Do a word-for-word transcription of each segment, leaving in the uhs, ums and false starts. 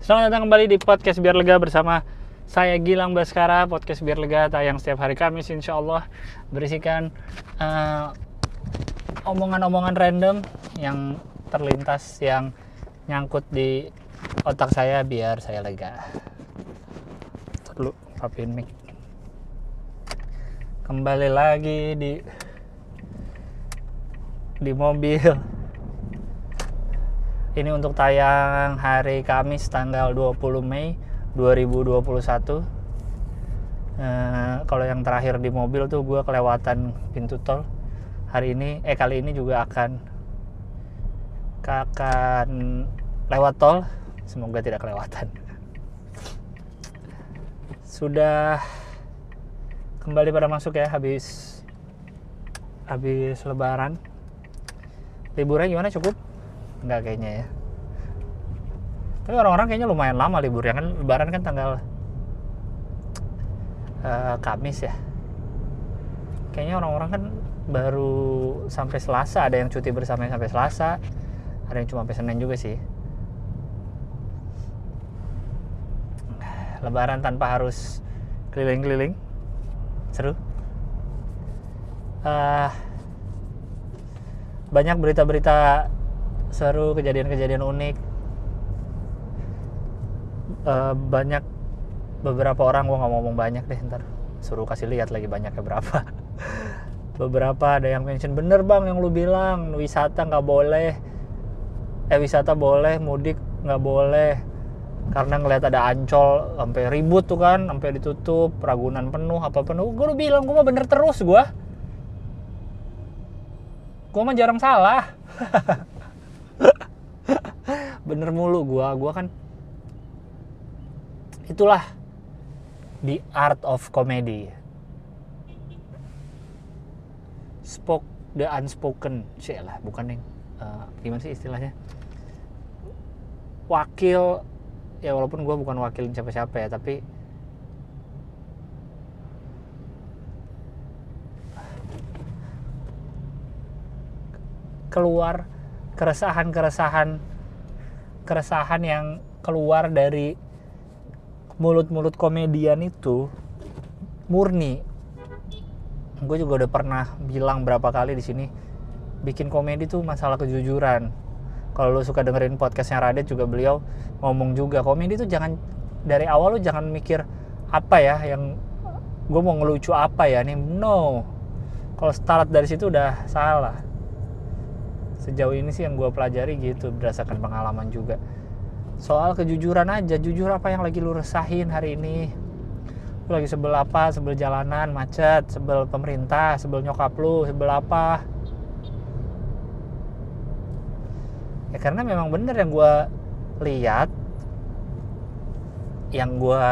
Selamat datang kembali di podcast Biar Lega bersama saya Gilang Baskara. Podcast Biar Lega tayang setiap hari Kamis, insya Allah berisikan uh, omongan-omongan random yang terlintas, yang nyangkut di otak saya biar saya lega. Dulu rapiin mic. Kembali lagi di di mobil. Ini untuk tayang hari Kamis tanggal dua puluh Mei dua ribu dua puluh satu. Uh, kalau yang terakhir di mobil tuh gue kelewatan pintu tol. Hari ini, eh kali ini juga akan akan lewat tol. Semoga tidak kelewatan. Sudah kembali pada masuk ya habis habis Lebaran. Liburnya gimana, cukup? Enggak kayaknya ya. Tapi orang-orang kayaknya lumayan lama liburnya, kan Lebaran kan tanggal uh, Kamis ya. Kayaknya orang-orang kan baru sampai Selasa, ada yang cuti bersama sampai Selasa, ada yang cuma sampai Senin juga sih. Lebaran tanpa harus keliling-keliling, seru. Uh, banyak berita-berita seru, kejadian-kejadian unik. Uh, banyak beberapa orang, gue nggak ngomong banyak deh, ntar suruh kasih lihat lagi banyaknya berapa. Beberapa ada yang mention, bener bang yang lu bilang wisata nggak boleh, eh wisata boleh, mudik nggak boleh, karena ngelihat ada Ancol sampai ribut tuh kan, sampai ditutup, Ragunan penuh, apa penuh. Gue udah bilang, gue mah bener terus, gue gue mah jarang salah. Bener mulu gua, gua kan itulah the art of comedy. Spoke the unspoken, sih lah, bukan yang uh, gimana sih istilahnya? Wakil, ya walaupun gua bukan wakilin siapa-siapa ya, tapi keluar keresahan-keresahan keresahan yang keluar dari mulut-mulut komedian itu murni. Gue juga udah pernah bilang berapa kali di sini, bikin komedi tuh masalah kejujuran. Kalau lu suka dengerin podcastnya Radit juga, beliau ngomong juga, komedi tuh jangan dari awal lu jangan mikir apa ya yang gue mau ngelucu apa ya nih, no. Kalau start dari situ udah salah. Sejauh ini sih yang gue pelajari gitu, berdasarkan pengalaman juga. Soal kejujuran aja, jujur apa yang lagi lu resahin hari ini. Lu lagi sebel apa, sebel jalanan, macet, sebel pemerintah, sebel nyokap lu, sebel apa. Ya karena memang bener yang gue lihat, yang gue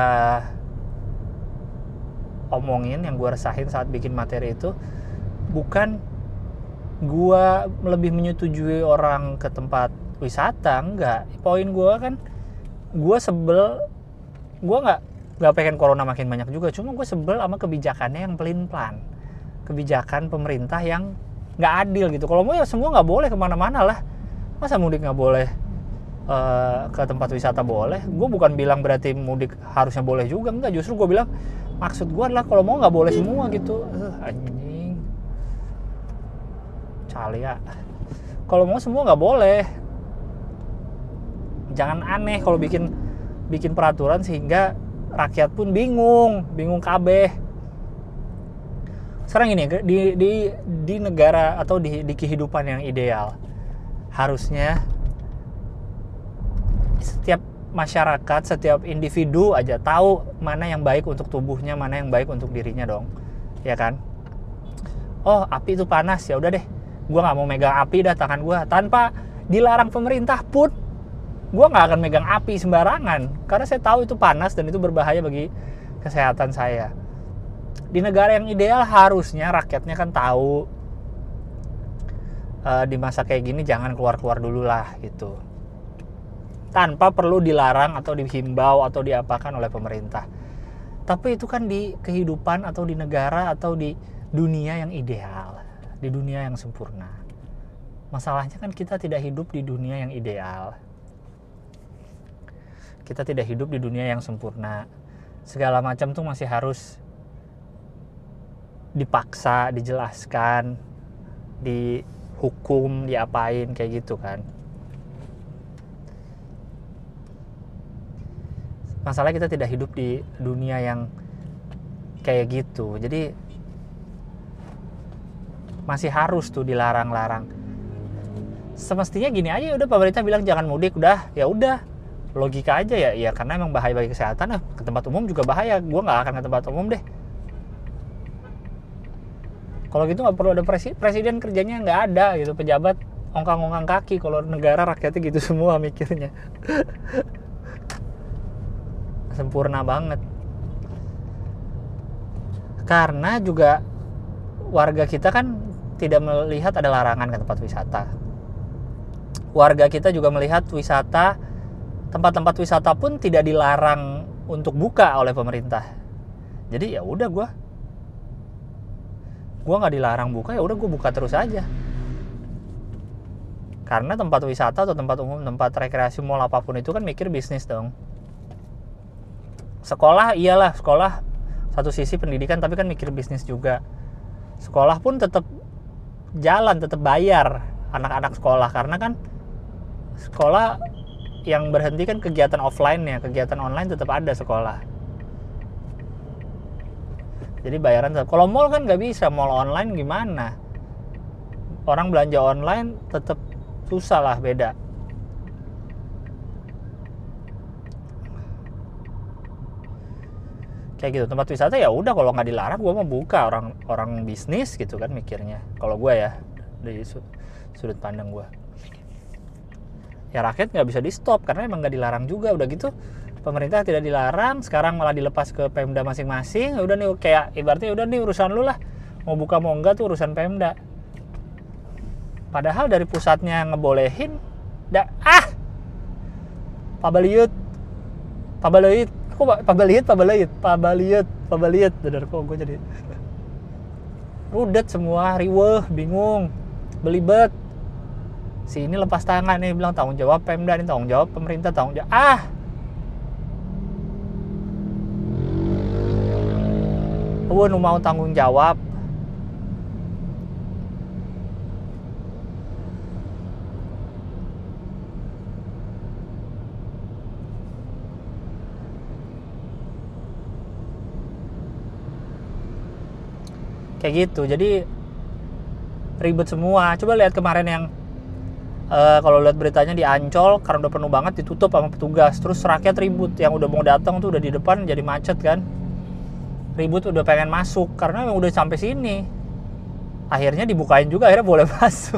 omongin, yang gue resahin saat bikin materi itu, bukan gue lebih menyetujui orang ke tempat wisata, enggak. Poin gue kan, gue sebel, gue nggak nggak pengen corona makin banyak juga, cuma gue sebel sama kebijakannya yang pelin-pelan, kebijakan pemerintah yang nggak adil gitu. Kalau mau ya semua nggak boleh kemana-mana lah, masa mudik nggak boleh, uh, ke tempat wisata boleh. Gue bukan bilang berarti mudik harusnya boleh juga, enggak. Justru gue bilang maksud gue adalah kalau mau nggak boleh semua gitu. Uh, anjing Calia. Kalau mau semua nggak boleh. Jangan aneh kalau bikin bikin peraturan sehingga rakyat pun bingung, bingung kabeh. Sekarang ini di di di negara atau di di kehidupan yang ideal, harusnya setiap masyarakat, setiap individu aja tahu mana yang baik untuk tubuhnya, mana yang baik untuk dirinya dong. Ya kan? Oh, api itu panas, ya udah deh. Gue nggak mau megang api dah tangan gue, tanpa dilarang pemerintah pun gue nggak akan megang api sembarangan, karena saya tahu itu panas dan itu berbahaya bagi kesehatan saya. Di negara yang ideal harusnya rakyatnya kan tahu, uh, di masa kayak gini jangan keluar-keluar dulu lah gitu, tanpa perlu dilarang atau dihimbau atau diapakan oleh pemerintah. Tapi itu kan di kehidupan atau di negara atau di dunia yang ideal, di dunia yang sempurna. Masalahnya kan kita tidak hidup di dunia yang ideal. kita tidak hidup di dunia yang sempurna. Segala macam tuh masih harus dipaksa, dijelaskan, dihukum, diapain kayak gitu kan. Masalah kita tidak hidup di dunia yang kayak gitu. Jadi masih harus tuh dilarang-larang. Semestinya gini aja, udah pemerintah bilang jangan mudik, udah ya udah logika aja ya, ya karena emang bahaya bagi kesehatan. Nah, ke tempat umum juga bahaya, gue nggak akan ke tempat umum deh. Kalau gitu nggak perlu ada presiden, presiden kerjanya nggak ada gitu, pejabat ongkang-ongkang kaki. Kalau negara rakyatnya gitu semua mikirnya. Sempurna banget. Karena juga warga kita kan tidak melihat ada larangan ke tempat wisata. Warga kita juga melihat wisata, tempat-tempat wisata pun tidak dilarang untuk buka oleh pemerintah. Jadi ya udah gue, gue nggak dilarang buka, ya udah gue buka terus aja. Karena tempat wisata atau tempat umum, tempat rekreasi, mall apapun itu kan mikir bisnis dong. Sekolah iyalah, sekolah satu sisi pendidikan tapi kan mikir bisnis juga. Sekolah pun tetap jalan, tetap bayar anak-anak sekolah, karena kan sekolah yang berhenti kan kegiatan offline-nya, kegiatan online tetap ada sekolah. Jadi bayaran tetap. Kalau mall kan nggak bisa, mall online gimana? Orang belanja online tetap susah lah, beda. Kayak gitu. Tempat wisata ya udah, kalau nggak dilarang gue mau buka, orang orang bisnis gitu kan mikirnya. Kalau gue ya dari sudut pandang gue. Ya rakyat nggak bisa di stop karena emang nggak dilarang juga. Udah gitu pemerintah tidak dilarang, sekarang malah dilepas ke Pemda masing-masing. Udah nih kayak ibaratnya udah nih urusan lu lah, mau buka mau enggak tuh urusan Pemda. Padahal dari pusatnya ngebolehin, dah ah, pabaliut, pabaliut, aku pabaliut, pabaliut, pabaliut, pabaliut, bener kok gue jadi rudet semua, riweh, bingung, belibet. Si ini lepas tangan nih, bilang tanggung jawab Pemda, ini tanggung jawab pemerintah, tanggung jawab ah. Gue nu mau tanggung jawab. Kayak gitu, jadi ribet semua. Coba lihat kemarin yang Uh, kalau lihat beritanya di Ancol, karena udah penuh banget ditutup sama petugas, terus rakyat ribut, yang udah mau datang tuh udah di depan jadi macet kan, ribut udah pengen masuk karena yang udah sampai sini, akhirnya dibukain juga, akhirnya boleh masuk.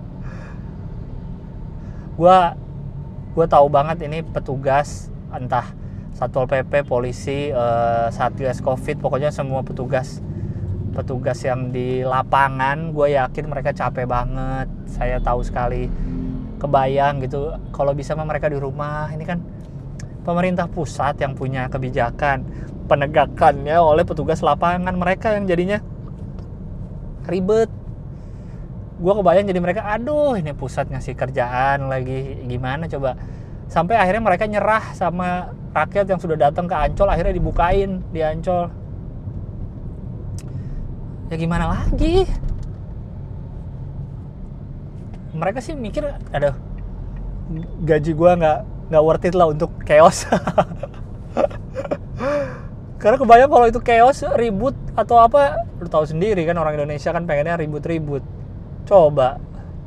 Gua gua tahu banget ini petugas, entah Satpol P P, polisi, uh, Satgas Covid, pokoknya semua petugas petugas yang di lapangan, gue yakin mereka capek banget. Saya tahu sekali, kebayang gitu kalau bisa mah mereka di rumah. Ini kan pemerintah pusat yang punya kebijakan, penegakannya oleh petugas lapangan, mereka yang jadinya ribet. Gue kebayang jadi mereka, aduh ini pusat ngasih kerjaan lagi, gimana coba. Sampai akhirnya mereka nyerah sama rakyat yang sudah datang ke Ancol, akhirnya dibukain di Ancol. Ya gimana lagi? Mereka sih mikir, aduh, gaji gua nggak nggak worth it lah untuk chaos. Karena kebayang kalau itu chaos, ribut atau apa, lu tahu sendiri kan orang Indonesia kan pengennya ribut-ribut. Coba.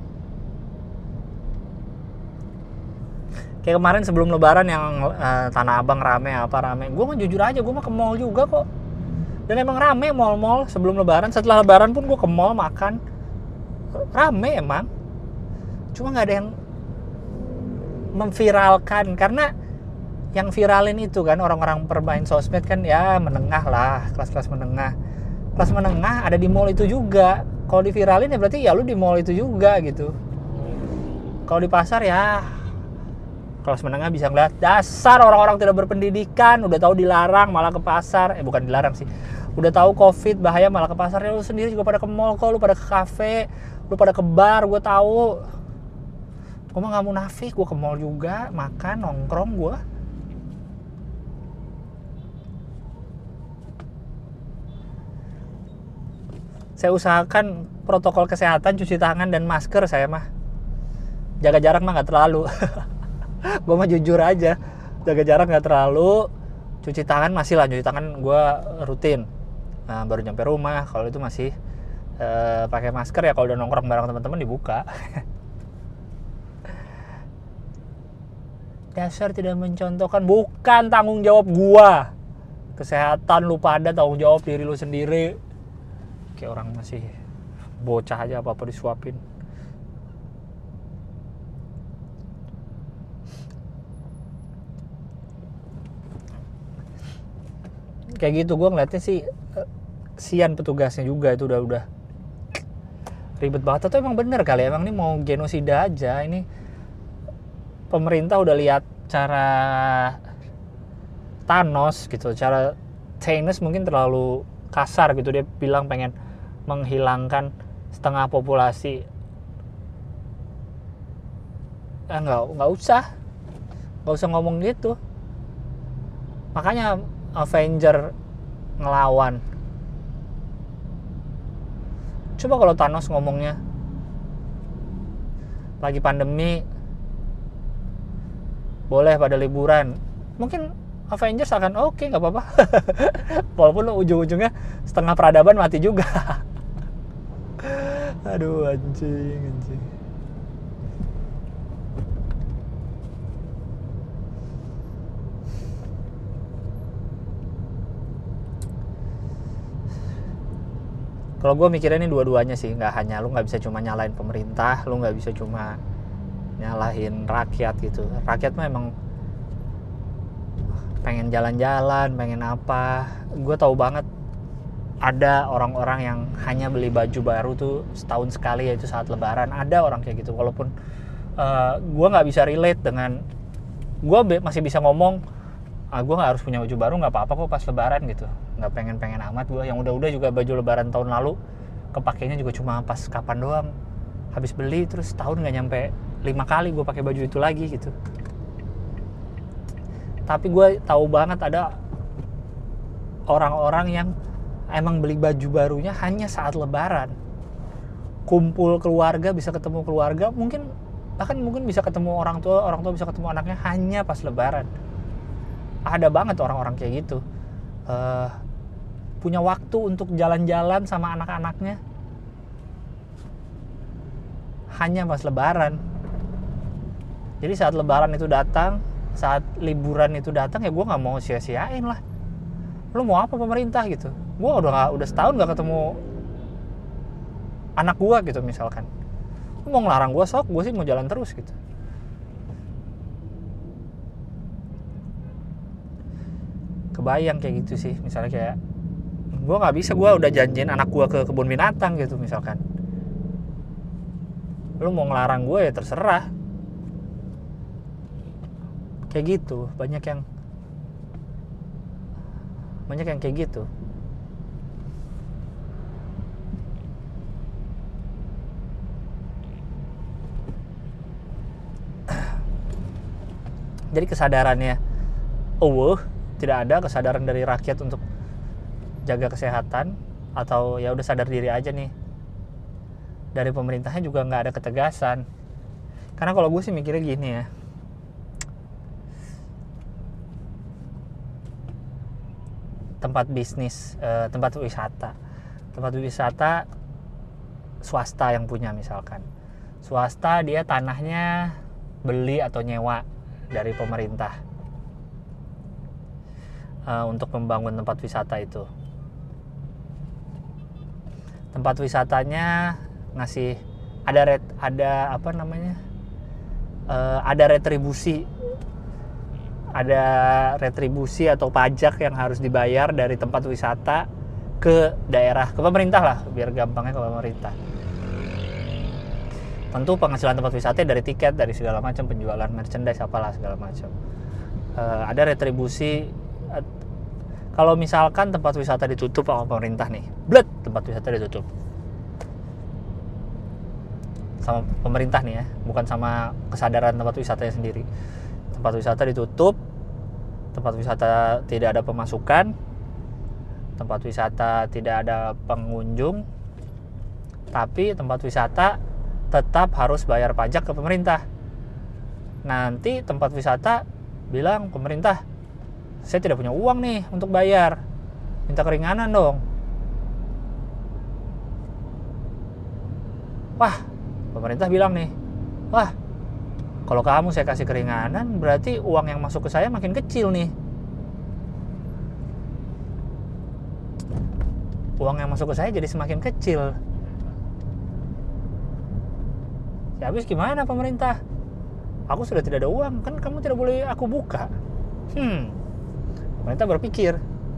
Kayak kemarin sebelum Lebaran yang uh, Tanah Abang rame apa rame. Gua mah jujur aja, gua mah ke mall juga kok. Dan emang rame mall-mall sebelum Lebaran. Setelah Lebaran pun gue ke mall makan, rame emang. Cuma nggak ada yang memviralkan, karena yang viralin itu kan orang-orang permain sosmed kan ya menengah lah, kelas-kelas menengah. Kelas menengah ada di mall itu juga. Kalau diviralin ya berarti ya lu di mall itu juga gitu. Kalau di pasar ya kelas menengah bisa ngeliat, dasar orang-orang tidak berpendidikan, udah tahu dilarang malah ke pasar. Eh bukan dilarang sih, udah tahu Covid bahaya malah ke pasar. Ya lu sendiri juga pada ke mall kok, lu pada ke kafe, lu pada ke bar, gue tahu. Gue mah gak munafik, gue ke mall juga, makan, nongkrong gue. Saya usahakan protokol kesehatan, cuci tangan dan masker saya mah. Jaga jarak mah nggak terlalu. Gue mah jujur aja, jaga jarak nggak terlalu. Cuci tangan masih lah, cuci tangan gue rutin. Nah, baru nyampe rumah kalau itu masih uh, pakai masker ya. Kalau udah nongkrong bareng teman-teman dibuka. Dasar tidak mencontohkan, bukan tanggung jawab gue. Kesehatan lu pada, tanggung jawab diri lu sendiri. Kayak orang masih bocah aja apa-apa disuapin. Kayak gitu, gue ngeliatnya sih uh, sian petugasnya juga, itu udah udah ribet banget. Atau emang bener kali, emang ini mau genosida aja. Ini pemerintah udah lihat cara Thanos gitu, cara Thanos mungkin terlalu kasar gitu. Dia bilang pengen menghilangkan setengah populasi. Eh, nggak nggak usah nggak usah ngomong gitu. Makanya Avenger ngelawan. Coba kalau Thanos ngomongnya lagi pandemi boleh pada liburan, mungkin Avengers akan oke, okay, nggak apa-apa. Walaupun ujung-ujungnya setengah peradaban mati juga. Aduh, anjing, anjing. Kalau gue mikirnya ini dua-duanya sih, nggak hanya lu nggak bisa cuma nyalain pemerintah, lu nggak bisa cuma nyalahin rakyat gitu. Rakyat mah emang pengen jalan-jalan, pengen apa. Gue tahu banget ada orang-orang yang hanya beli baju baru tuh setahun sekali, yaitu saat lebaran. Ada orang kayak gitu. Walaupun uh, gue nggak bisa relate dengan, gue be- masih bisa ngomong, ah, gue nggak harus punya baju baru, nggak apa-apa kok pas lebaran gitu. Nggak pengen-pengen amat gue. Yang udah-udah juga baju lebaran tahun lalu kepakainya juga cuma pas kapan doang. Habis beli terus tahun nggak nyampe lima kali gue pakai baju itu lagi gitu. Tapi gue tahu banget ada orang-orang yang emang beli baju barunya hanya saat lebaran. Kumpul keluarga, bisa ketemu keluarga, mungkin bahkan mungkin bisa ketemu orang tua, orang tua bisa ketemu anaknya hanya pas lebaran. Ada banget orang-orang kayak gitu. Uh, punya waktu untuk jalan-jalan sama anak-anaknya hanya pas lebaran. Jadi saat lebaran itu datang, saat liburan itu datang, ya gue nggak mau sia-siain lah. Lu mau apa pemerintah gitu? Gue udah gak, udah setahun nggak ketemu anak gue gitu misalkan. Lu mau ngelarang gue, sok gue sih mau jalan terus gitu. Kebayang kayak gitu sih, misalnya kayak gue nggak bisa, gue udah janjiin anak gue ke kebun binatang gitu misalkan. Lu mau ngelarang gue ya terserah. Kayak gitu, banyak yang banyak yang kayak gitu. Jadi kesadarannya, oh, tidak ada kesadaran dari rakyat untuk jaga kesehatan, atau ya udah sadar diri aja nih. Dari pemerintahnya juga nggak ada ketegasan. Karena kalau gue sih mikirnya gini ya, tempat bisnis, eh, tempat wisata, tempat wisata swasta yang punya misalkan, swasta dia tanahnya beli atau nyewa dari pemerintah uh, untuk membangun tempat wisata itu. Tempat wisatanya ngasih ada ret, ada apa namanya, uh, ada retribusi, ada retribusi atau pajak yang harus dibayar dari tempat wisata ke daerah, ke pemerintah lah, biar gampangnya ke pemerintah. Tentu penghasilan tempat wisata dari tiket, dari segala macam, penjualan merchandise apalah segala macam. Uh, ada retribusi. Uh, kalau misalkan tempat wisata ditutup sama pemerintah nih, bled, tempat wisata ditutup sama pemerintah nih ya, bukan sama kesadaran tempat wisatanya sendiri. Tempat wisata ditutup, tempat wisata tidak ada pemasukan, tempat wisata tidak ada pengunjung, Tapi tempat wisata tetap harus bayar pajak ke pemerintah. Nanti tempat wisata bilang, pemerintah, saya tidak punya uang nih untuk bayar, minta keringanan dong. Wah, pemerintah bilang nih, wah, kalau kamu saya kasih keringanan, berarti uang yang masuk ke saya makin kecil nih. Uang yang masuk ke saya jadi semakin kecil. Ya habis gimana pemerintah? Aku sudah tidak ada uang, kan kamu tidak boleh aku buka. Hmm, pemerintah berpikir,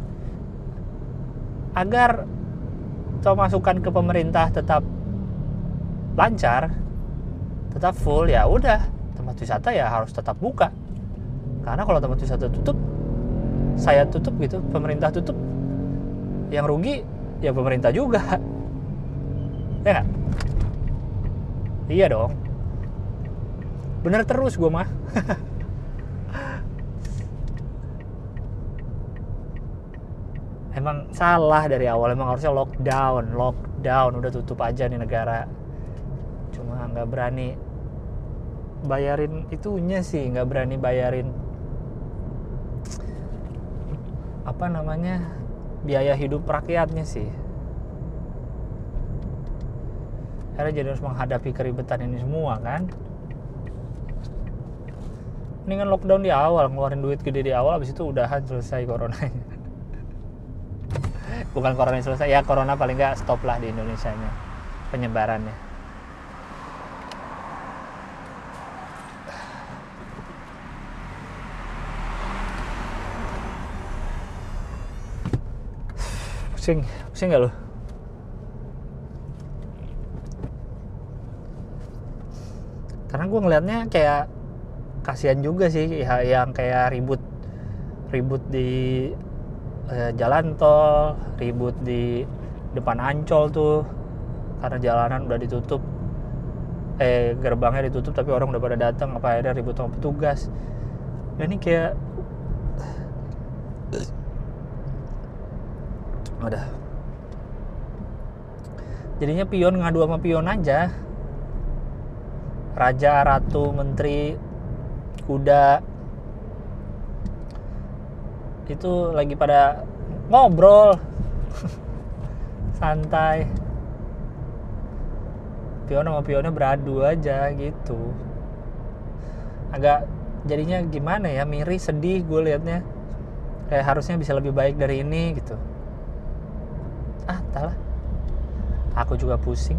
agar pemasukan ke pemerintah tetap lancar, tetap full, ya udah tempat wisata ya harus tetap buka. Karena kalau tempat wisata tutup, saya tutup gitu, pemerintah tutup, yang rugi ya pemerintah juga. Ya nggak? Iya dong. Bener terus gue mah. Emang salah dari awal, emang harusnya lockdown, lockdown, udah tutup aja nih negara. Cuma nggak berani bayarin itunya sih, nggak berani bayarin apa namanya biaya hidup rakyatnya sih. Akhirnya jadi harus menghadapi keribetan ini semua kan. Mendingan lockdown di awal, ngeluarin duit gede di awal, habis itu udahan, selesai coronanya. Bukan corona selesai, ya corona paling nggak stop lah di Indonesianya penyebarannya. Pusing, pusing nggak lo? Karena gue ngelihatnya kayak kasihan juga sih ya, yang kayak ribut ribut di eh, jalan tol, ribut di depan Ancol tuh karena jalanan udah ditutup, eh gerbangnya ditutup tapi orang udah pada datang, apa ada ribut sama petugas. Dan ini kayak udah jadinya pion ngadu sama pion aja, raja, ratu, menteri, kuda itu lagi pada ngobrol santai, pion sama pionnya beradu aja gitu. Agak jadinya gimana ya, miris, sedih gue liatnya, kayak harusnya bisa lebih baik dari ini gitu. Ah, entahlah, aku juga pusing.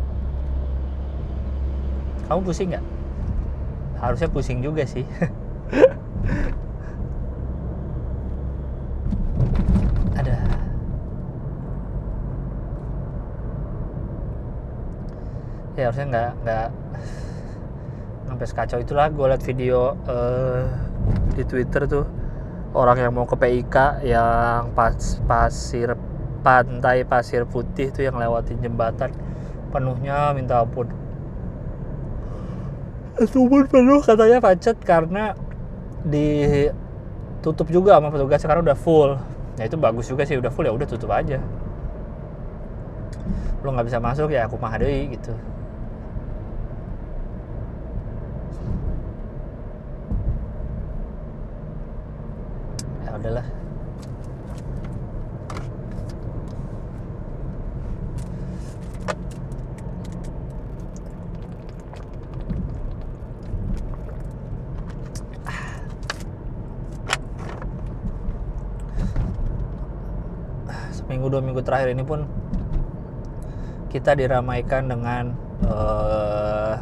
Kamu pusing nggak? Harusnya pusing juga sih. Ada. Ya harusnya nggak nggak sampai sekacau itulah. Gue liat video uh, di Twitter tuh, orang yang mau ke P I K yang pas pasir pantai pasir putih tuh yang lewatin jembatan penuhnya minta ampun. Sumur penuh katanya macet karena ditutup juga sama petugas, sekarang udah full. Ya itu bagus juga sih, udah full ya udah tutup aja. Lu nggak bisa masuk ya aku mah deui gitu. Ya udahlah. Minggu dua minggu terakhir ini pun kita diramaikan dengan uh,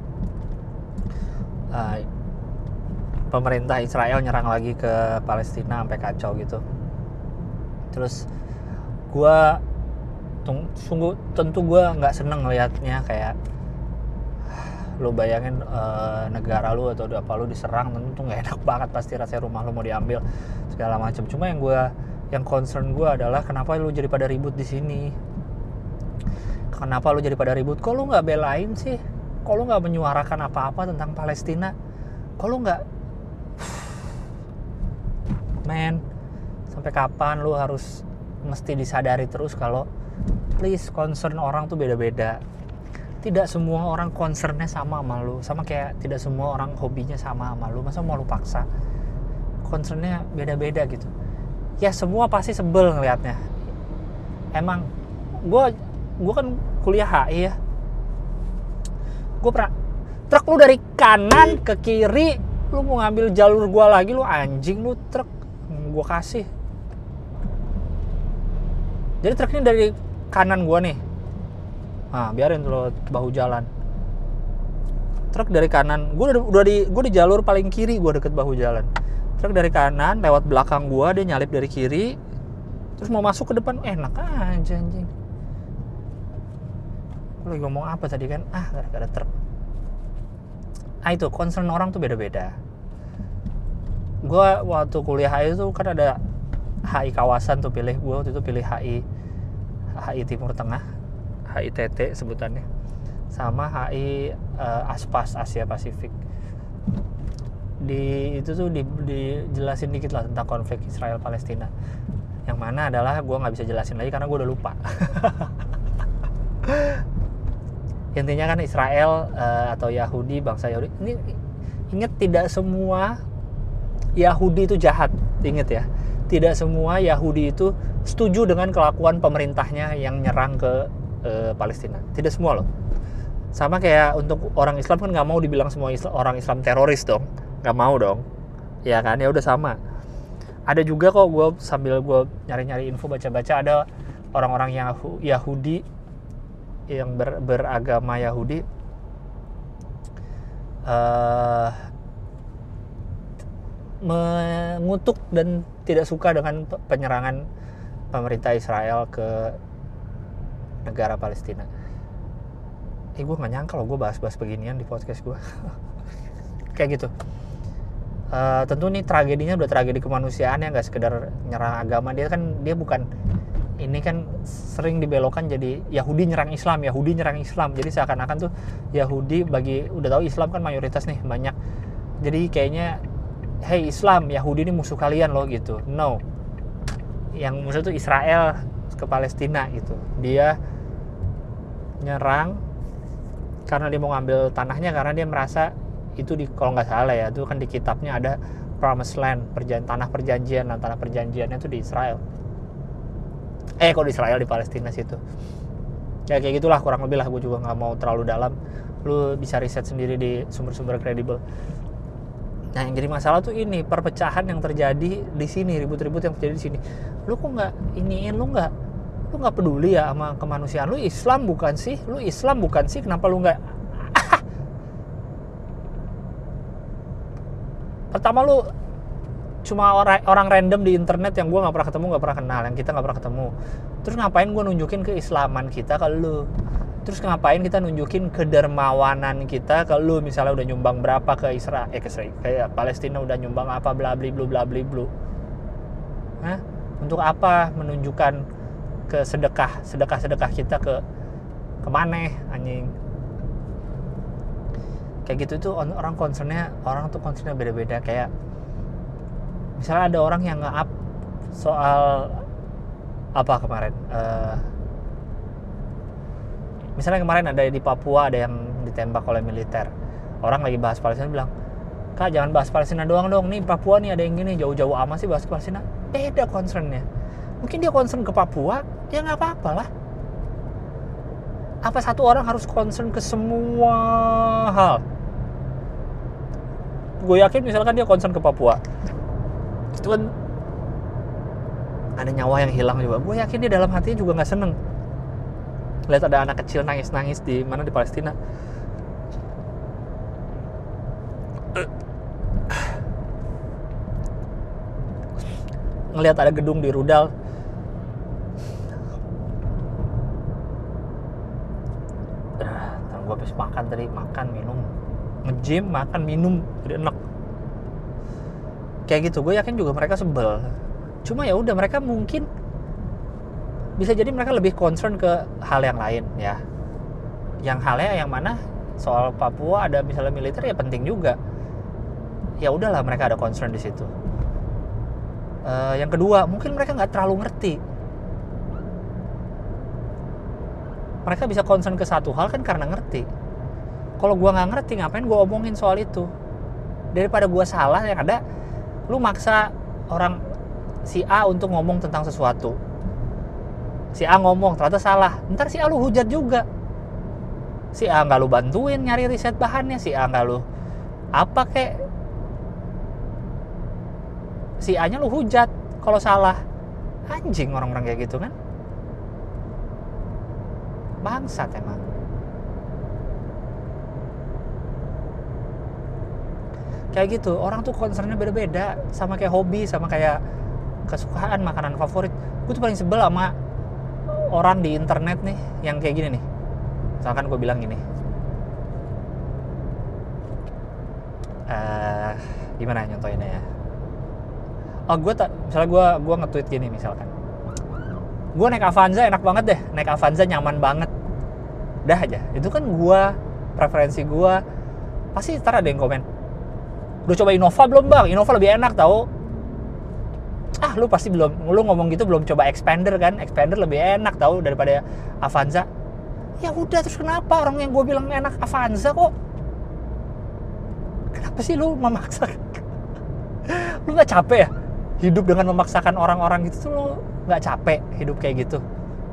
uh, pemerintah Israel nyerang lagi ke Palestina sampai kacau gitu. Terus gue sungguh tentu gue nggak seneng ngelihatnya, kayak lu bayangin uh, negara lu atau apa lu diserang, tentu nggak enak banget pasti, rasanya rumah lu mau diambil segala macam. Cuma yang gue yang concern gue adalah kenapa lu jadi pada ribut di sini? Kenapa lu jadi pada ribut? Kok lu nggak belain sih? Kok lu nggak menyuarakan apa-apa tentang Palestina? Kok lu nggak? Men, sampai kapan lu harus mesti disadari terus kalau please, concern orang tuh beda-beda. Tidak semua orang concernnya sama sama lu, sama kayak tidak semua orang hobinya sama sama lu. Masa mau lu paksa? Concernnya beda-beda gitu. Ya semua pasti sebel ngelihatnya. Emang gue gue kan kuliah H I ya. Gue pernah truk lu dari kanan ke kiri, lu mau ngambil jalur gue lagi, lu anjing lu truk, gue kasih. Jadi truk ini dari kanan gue nih. Nah, biarin lo bahu jalan. Truk dari kanan, gue udah, udah di gue di jalur paling kiri, gue deket bahu jalan. Truk dari kanan lewat belakang gue, dia nyalip dari kiri, terus mau masuk ke depan, enak aja anjing. Gue lagi ngomong apa tadi kan? Ah, gara-gara truk. Ah itu, concern orang tuh beda-beda. Gue waktu kuliah H I itu kan ada H I kawasan tuh pilih, gue waktu itu pilih H I H I Timur Tengah. H I T T sebutannya, sama H I uh, Aspas Asia Pasifik. Di itu tuh di, dijelasin dikit lah tentang konflik Israel Palestina. Yang mana adalah gue nggak bisa jelasin lagi karena gue udah lupa. Intinya kan Israel uh, atau Yahudi, bangsa Yahudi. Ini ingat, tidak semua Yahudi itu jahat. Ingat ya, tidak semua Yahudi itu setuju dengan kelakuan pemerintahnya yang nyerang ke Uh, Palestina. Tidak semua loh. Sama kayak untuk orang Islam kan nggak mau dibilang semua Islam, orang Islam teroris dong. Nggak mau dong. Ya kan, ya udah sama. Ada juga kok, gue sambil gue nyari-nyari info, baca-baca, ada orang-orang yang Yahudi yang ber, beragama Yahudi uh, mengutuk dan tidak suka dengan penyerangan pemerintah Israel ke negara Palestina. Eh gue gak nyangka loh gue bahas-bahas beginian di podcast gue. Kayak gitu. Uh, tentu nih tragedinya udah tragedi kemanusiaan ya, gak sekedar nyerang agama. Dia kan, dia bukan, ini kan sering dibelokkan jadi Yahudi nyerang Islam, Yahudi nyerang Islam. Jadi seakan-akan tuh Yahudi, bagi, udah tahu Islam kan mayoritas nih, banyak. Jadi kayaknya, hey Islam, Yahudi ini musuh kalian loh gitu. No. Yang musuh tuh Israel ke Palestina gitu. Dia nyerang karena dia mau ngambil tanahnya, karena dia merasa itu di, kalau nggak salah ya, itu kan di kitabnya ada promised land, perjan, tanah perjanjian, dan tanah perjanjiannya itu di Israel. Eh kok di Israel, di Palestina situ. Ya kayak gitulah kurang lebih lah, gue juga nggak mau terlalu dalam. Lu bisa riset sendiri di sumber-sumber kredibel. Nah yang jadi masalah tuh ini, perpecahan yang terjadi di sini, ribut-ribut yang terjadi di sini. Lu kok nggak iniin, lu nggak lu nggak peduli ya sama kemanusiaan? Lu Islam bukan sih? Lu Islam bukan sih? Kenapa lu nggak? Pertama lu cuma orang, orang random di internet yang gue nggak pernah ketemu, nggak pernah kenal, yang kita nggak pernah ketemu. Terus ngapain gue nunjukin keislaman kita ke lu? Terus ngapain kita nunjukin kedermawanan kita ke lu? Misalnya udah nyumbang berapa ke Israel, eh ke Israel, kayak Palestina udah nyumbang apa, bla bla bla bla bla. Hah? Untuk apa menunjukkan ke sedekah, sedekah-sedekah kita ke kemana anjing? Kayak gitu tuh orang concernnya, orang tuh concernnya beda-beda. Kayak misalnya ada orang yang nge-up soal apa kemarin, uh, misalnya kemarin ada di Papua ada yang ditembak oleh militer, orang lagi bahas Palestina, bilang, Kak jangan bahas Palestina doang dong, nih Papua nih ada yang gini, jauh-jauh amat sih bahas Palestina. Beda concernnya. Mungkin dia concern ke Papua, ya nggak apa-apa lah. Apa satu orang harus concern ke semua hal? Gue yakin misalkan dia concern ke Papua, itu kan ada nyawa yang hilang juga. Gue yakin dia dalam hatinya juga nggak seneng lihat ada anak kecil nangis-nangis di mana, di Palestina. Ngelihat ada gedung di rudal. Gue habis makan tadi, makan minum, nge-gym, makan minum, jadi enak. Kayak gitu, gue yakin juga mereka sebel. Cuma ya udah, mereka mungkin bisa jadi mereka lebih concern ke hal yang lain ya. Yang halnya yang mana soal Papua ada misalnya militer ya penting juga. Ya udahlah, mereka ada concern di situ. Uh, yang kedua, mungkin mereka nggak terlalu ngerti Mereka bisa concern ke satu hal kan karena ngerti. Kalau gue nggak ngerti, ngapain gue omongin soal itu? Daripada gue salah, yang ada lu maksa orang si A untuk ngomong tentang sesuatu. Si A ngomong, ternyata salah. Ntar si A lu hujat juga. Si A nggak lu bantuin nyari riset bahannya. Si A nggak lu apa kek. Si A nya lu hujat kalau salah. Anjing orang-orang kayak gitu kan. Bangsat emang. Kayak gitu, orang tuh concernnya beda-beda. Sama kayak hobi, sama kayak kesukaan, makanan favorit. Gue tuh paling sebel sama orang di internet nih yang kayak gini nih. Misalkan gue bilang gini, uh, gimana nyontoinnya ya? Oh gue tak, misalnya gue gue nge-tweet gini misalkan, gue naik Avanza enak banget deh, naik Avanza nyaman banget, dah aja. Itu kan gue, preferensi gue. Pasti ntar ada yang komen, udah coba Innova belum bang? Innova lebih enak tau. Ah lu pasti belum, lu ngomong gitu belum coba Expander kan? Expander lebih enak tau daripada Avanza. Ya udah, terus kenapa orang yang gue bilang enak Avanza kok? Kenapa sih lu memaksa? Lu gak capek ya hidup dengan memaksakan orang-orang gitu tuh? Lu gak capek hidup kayak gitu?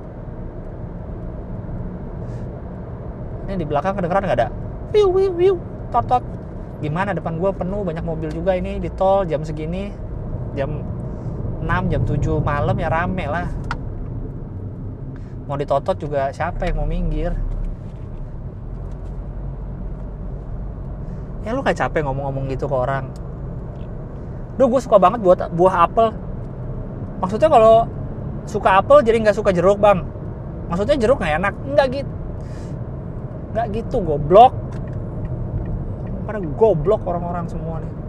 Ini di belakang kedengeran gak ada? Wiu wiu wiu tot tot. Gimana, depan gue penuh, banyak mobil juga ini di tol jam segini, jam enam, jam tujuh malam ya rame lah. Mau ditotot juga siapa yang mau minggir? Ya lu gak capek ngomong-ngomong gitu ke orang? Duh, gue suka banget buat buah apel. Maksudnya kalau suka apel jadi nggak suka jeruk bang? Maksudnya jeruk nggak enak? Nggak gitu, nggak gitu goblok. Pada goblok orang-orang semua nih.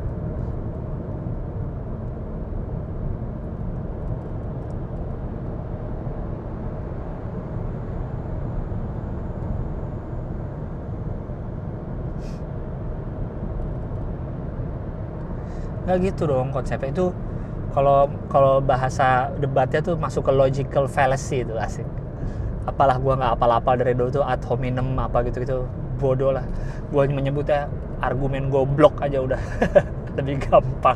Nggak gitu dong konsepnya itu. Kalau kalau bahasa debatnya tuh masuk ke logical fallacy itu, asik. Apalah gua nggak apal-apal dari dulu tuh ad hominem apa gitu-gitu, bodoh lah. Gua menyebutnya argumen goblok aja udah lebih gampang.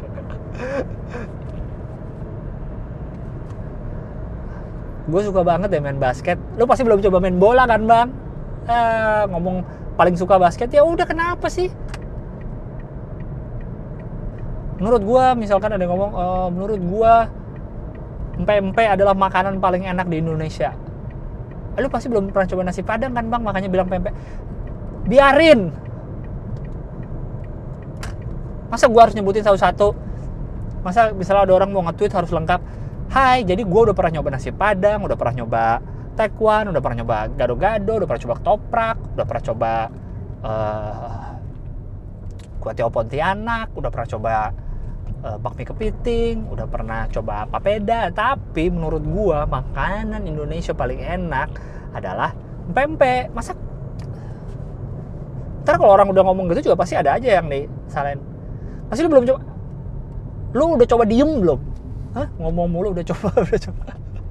Gue suka banget deh main basket. Lu pasti belum coba main bola kan bang? Eh, ngomong paling suka basket, ya udah kenapa sih? Menurut gue, misalkan ada yang ngomong, e, menurut gue empek-empek adalah makanan paling enak di Indonesia. Lu pasti belum pernah coba nasi padang kan bang, makanya bilang pempek. Biarin. Masa gue harus nyebutin satu-satu? Masa misalnya ada orang mau nge-tweet harus lengkap, hai, jadi gue udah pernah nyoba nasi padang, udah pernah nyoba tekwan, udah pernah nyoba gado-gado, udah pernah coba ketoprak, udah pernah coba uh, kue tiaw Pontianak, udah pernah coba uh, bakmi kepiting, udah pernah coba papeda. Tapi menurut gue makanan Indonesia paling enak adalah pempek. Masa ntar kalau orang udah ngomong gitu juga pasti ada aja yang disalahin. Pasti lu belum coba. Lu udah coba diem belum? Hah? Ngomong mulu udah coba, udah coba.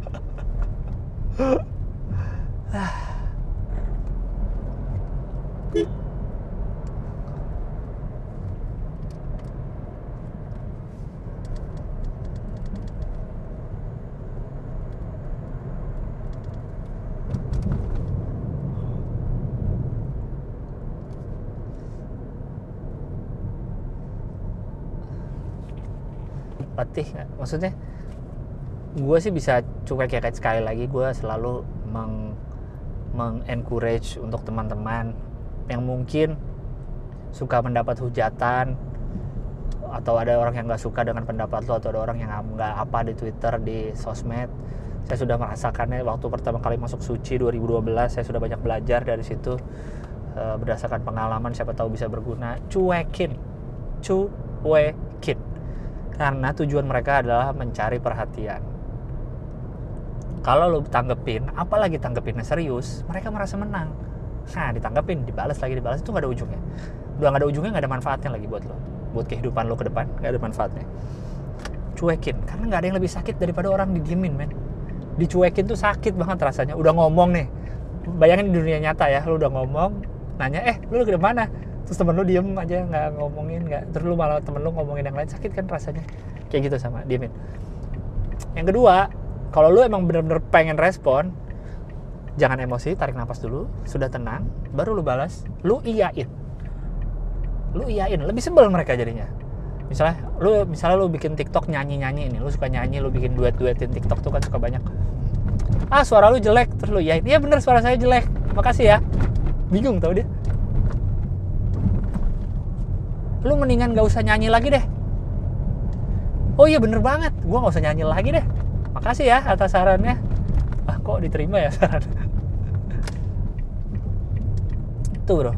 Letih nggak? Maksudnya gue sih bisa cuek ya, kayak sekali lagi gue selalu meng mengencourage untuk teman-teman yang mungkin suka mendapat hujatan, atau ada orang yang nggak suka dengan pendapat lo, atau ada orang yang nggak apa di Twitter, di sosmed. Saya sudah merasakannya waktu pertama kali masuk Suci dua ribu dua belas. Saya sudah banyak belajar dari situ, berdasarkan pengalaman, siapa tahu bisa berguna. Cuekin, cuekin. Karena tujuan mereka adalah mencari perhatian. Kalau lo tanggepin, apalagi tanggepinnya serius, mereka merasa menang. Nah, ditanggepin, dibalas lagi, dibalas, itu gak ada ujungnya. Udah gak ada ujungnya, gak ada manfaatnya lagi buat lo. Buat kehidupan lo ke depan, gak ada manfaatnya. Cuekin, karena gak ada yang lebih sakit daripada orang didiemin, men. Dicuekin tuh sakit banget rasanya. Udah ngomong nih, bayangin di dunia nyata ya, lu udah ngomong, nanya, eh lu lagi di mana? Terus temen lu diem aja, nggak ngomongin, nggak, terus lu malah temen lu ngomongin yang lain, sakit kan rasanya. Kayak gitu sama, diemin. Yang kedua, kalau lu emang bener-bener pengen respon, jangan emosi, tarik nafas dulu, sudah tenang, baru lu balas, lu iyain. Lu iyain, lebih sebel mereka jadinya. Misalnya lu misalnya lu bikin TikTok nyanyi-nyanyi ini, lu suka nyanyi, lu bikin duet-duetin TikTok tuh kan suka banyak. Ah, suara lu jelek, terus lu iyain. Iya bener, suara saya jelek. Makasih ya. Bingung tau dia. Lu mendingan gak usah nyanyi lagi deh. Oh iya bener banget, gua gak usah nyanyi lagi deh. Makasih ya atas sarannya. Ah, kok diterima ya saran? Tuh bro,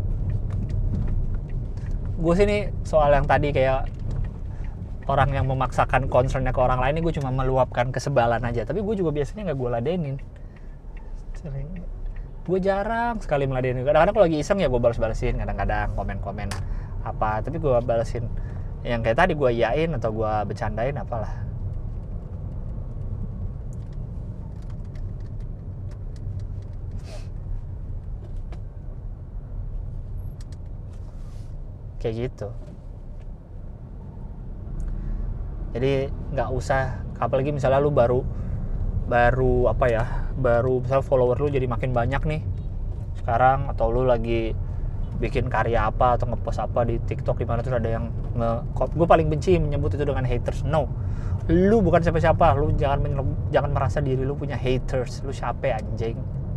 gue sih nih soal yang tadi kayak orang yang memaksakan concernnya ke orang lain, ini gue cuma meluapkan kesebalan aja. Tapi gue juga biasanya nggak gue ladenin. Gue jarang sekali meladenin. Kadang-kadang kalau lagi iseng ya gue balas-balesin, kadang-kadang komen-komen apa. Tapi gue balesin yang kayak tadi, gue iyain atau gue bercandain apalah. Kayak gitu. Jadi nggak usah, apalagi misalnya lu baru baru apa ya, baru misalnya follower lu jadi makin banyak nih sekarang, atau lu lagi bikin karya apa atau ngepost apa di TikTok di mana terus ada yang nge, gue paling benci menyebut itu dengan haters. No, lu bukan siapa-siapa, lu jangan jangan merasa diri lu punya haters. Lu siapa anjing?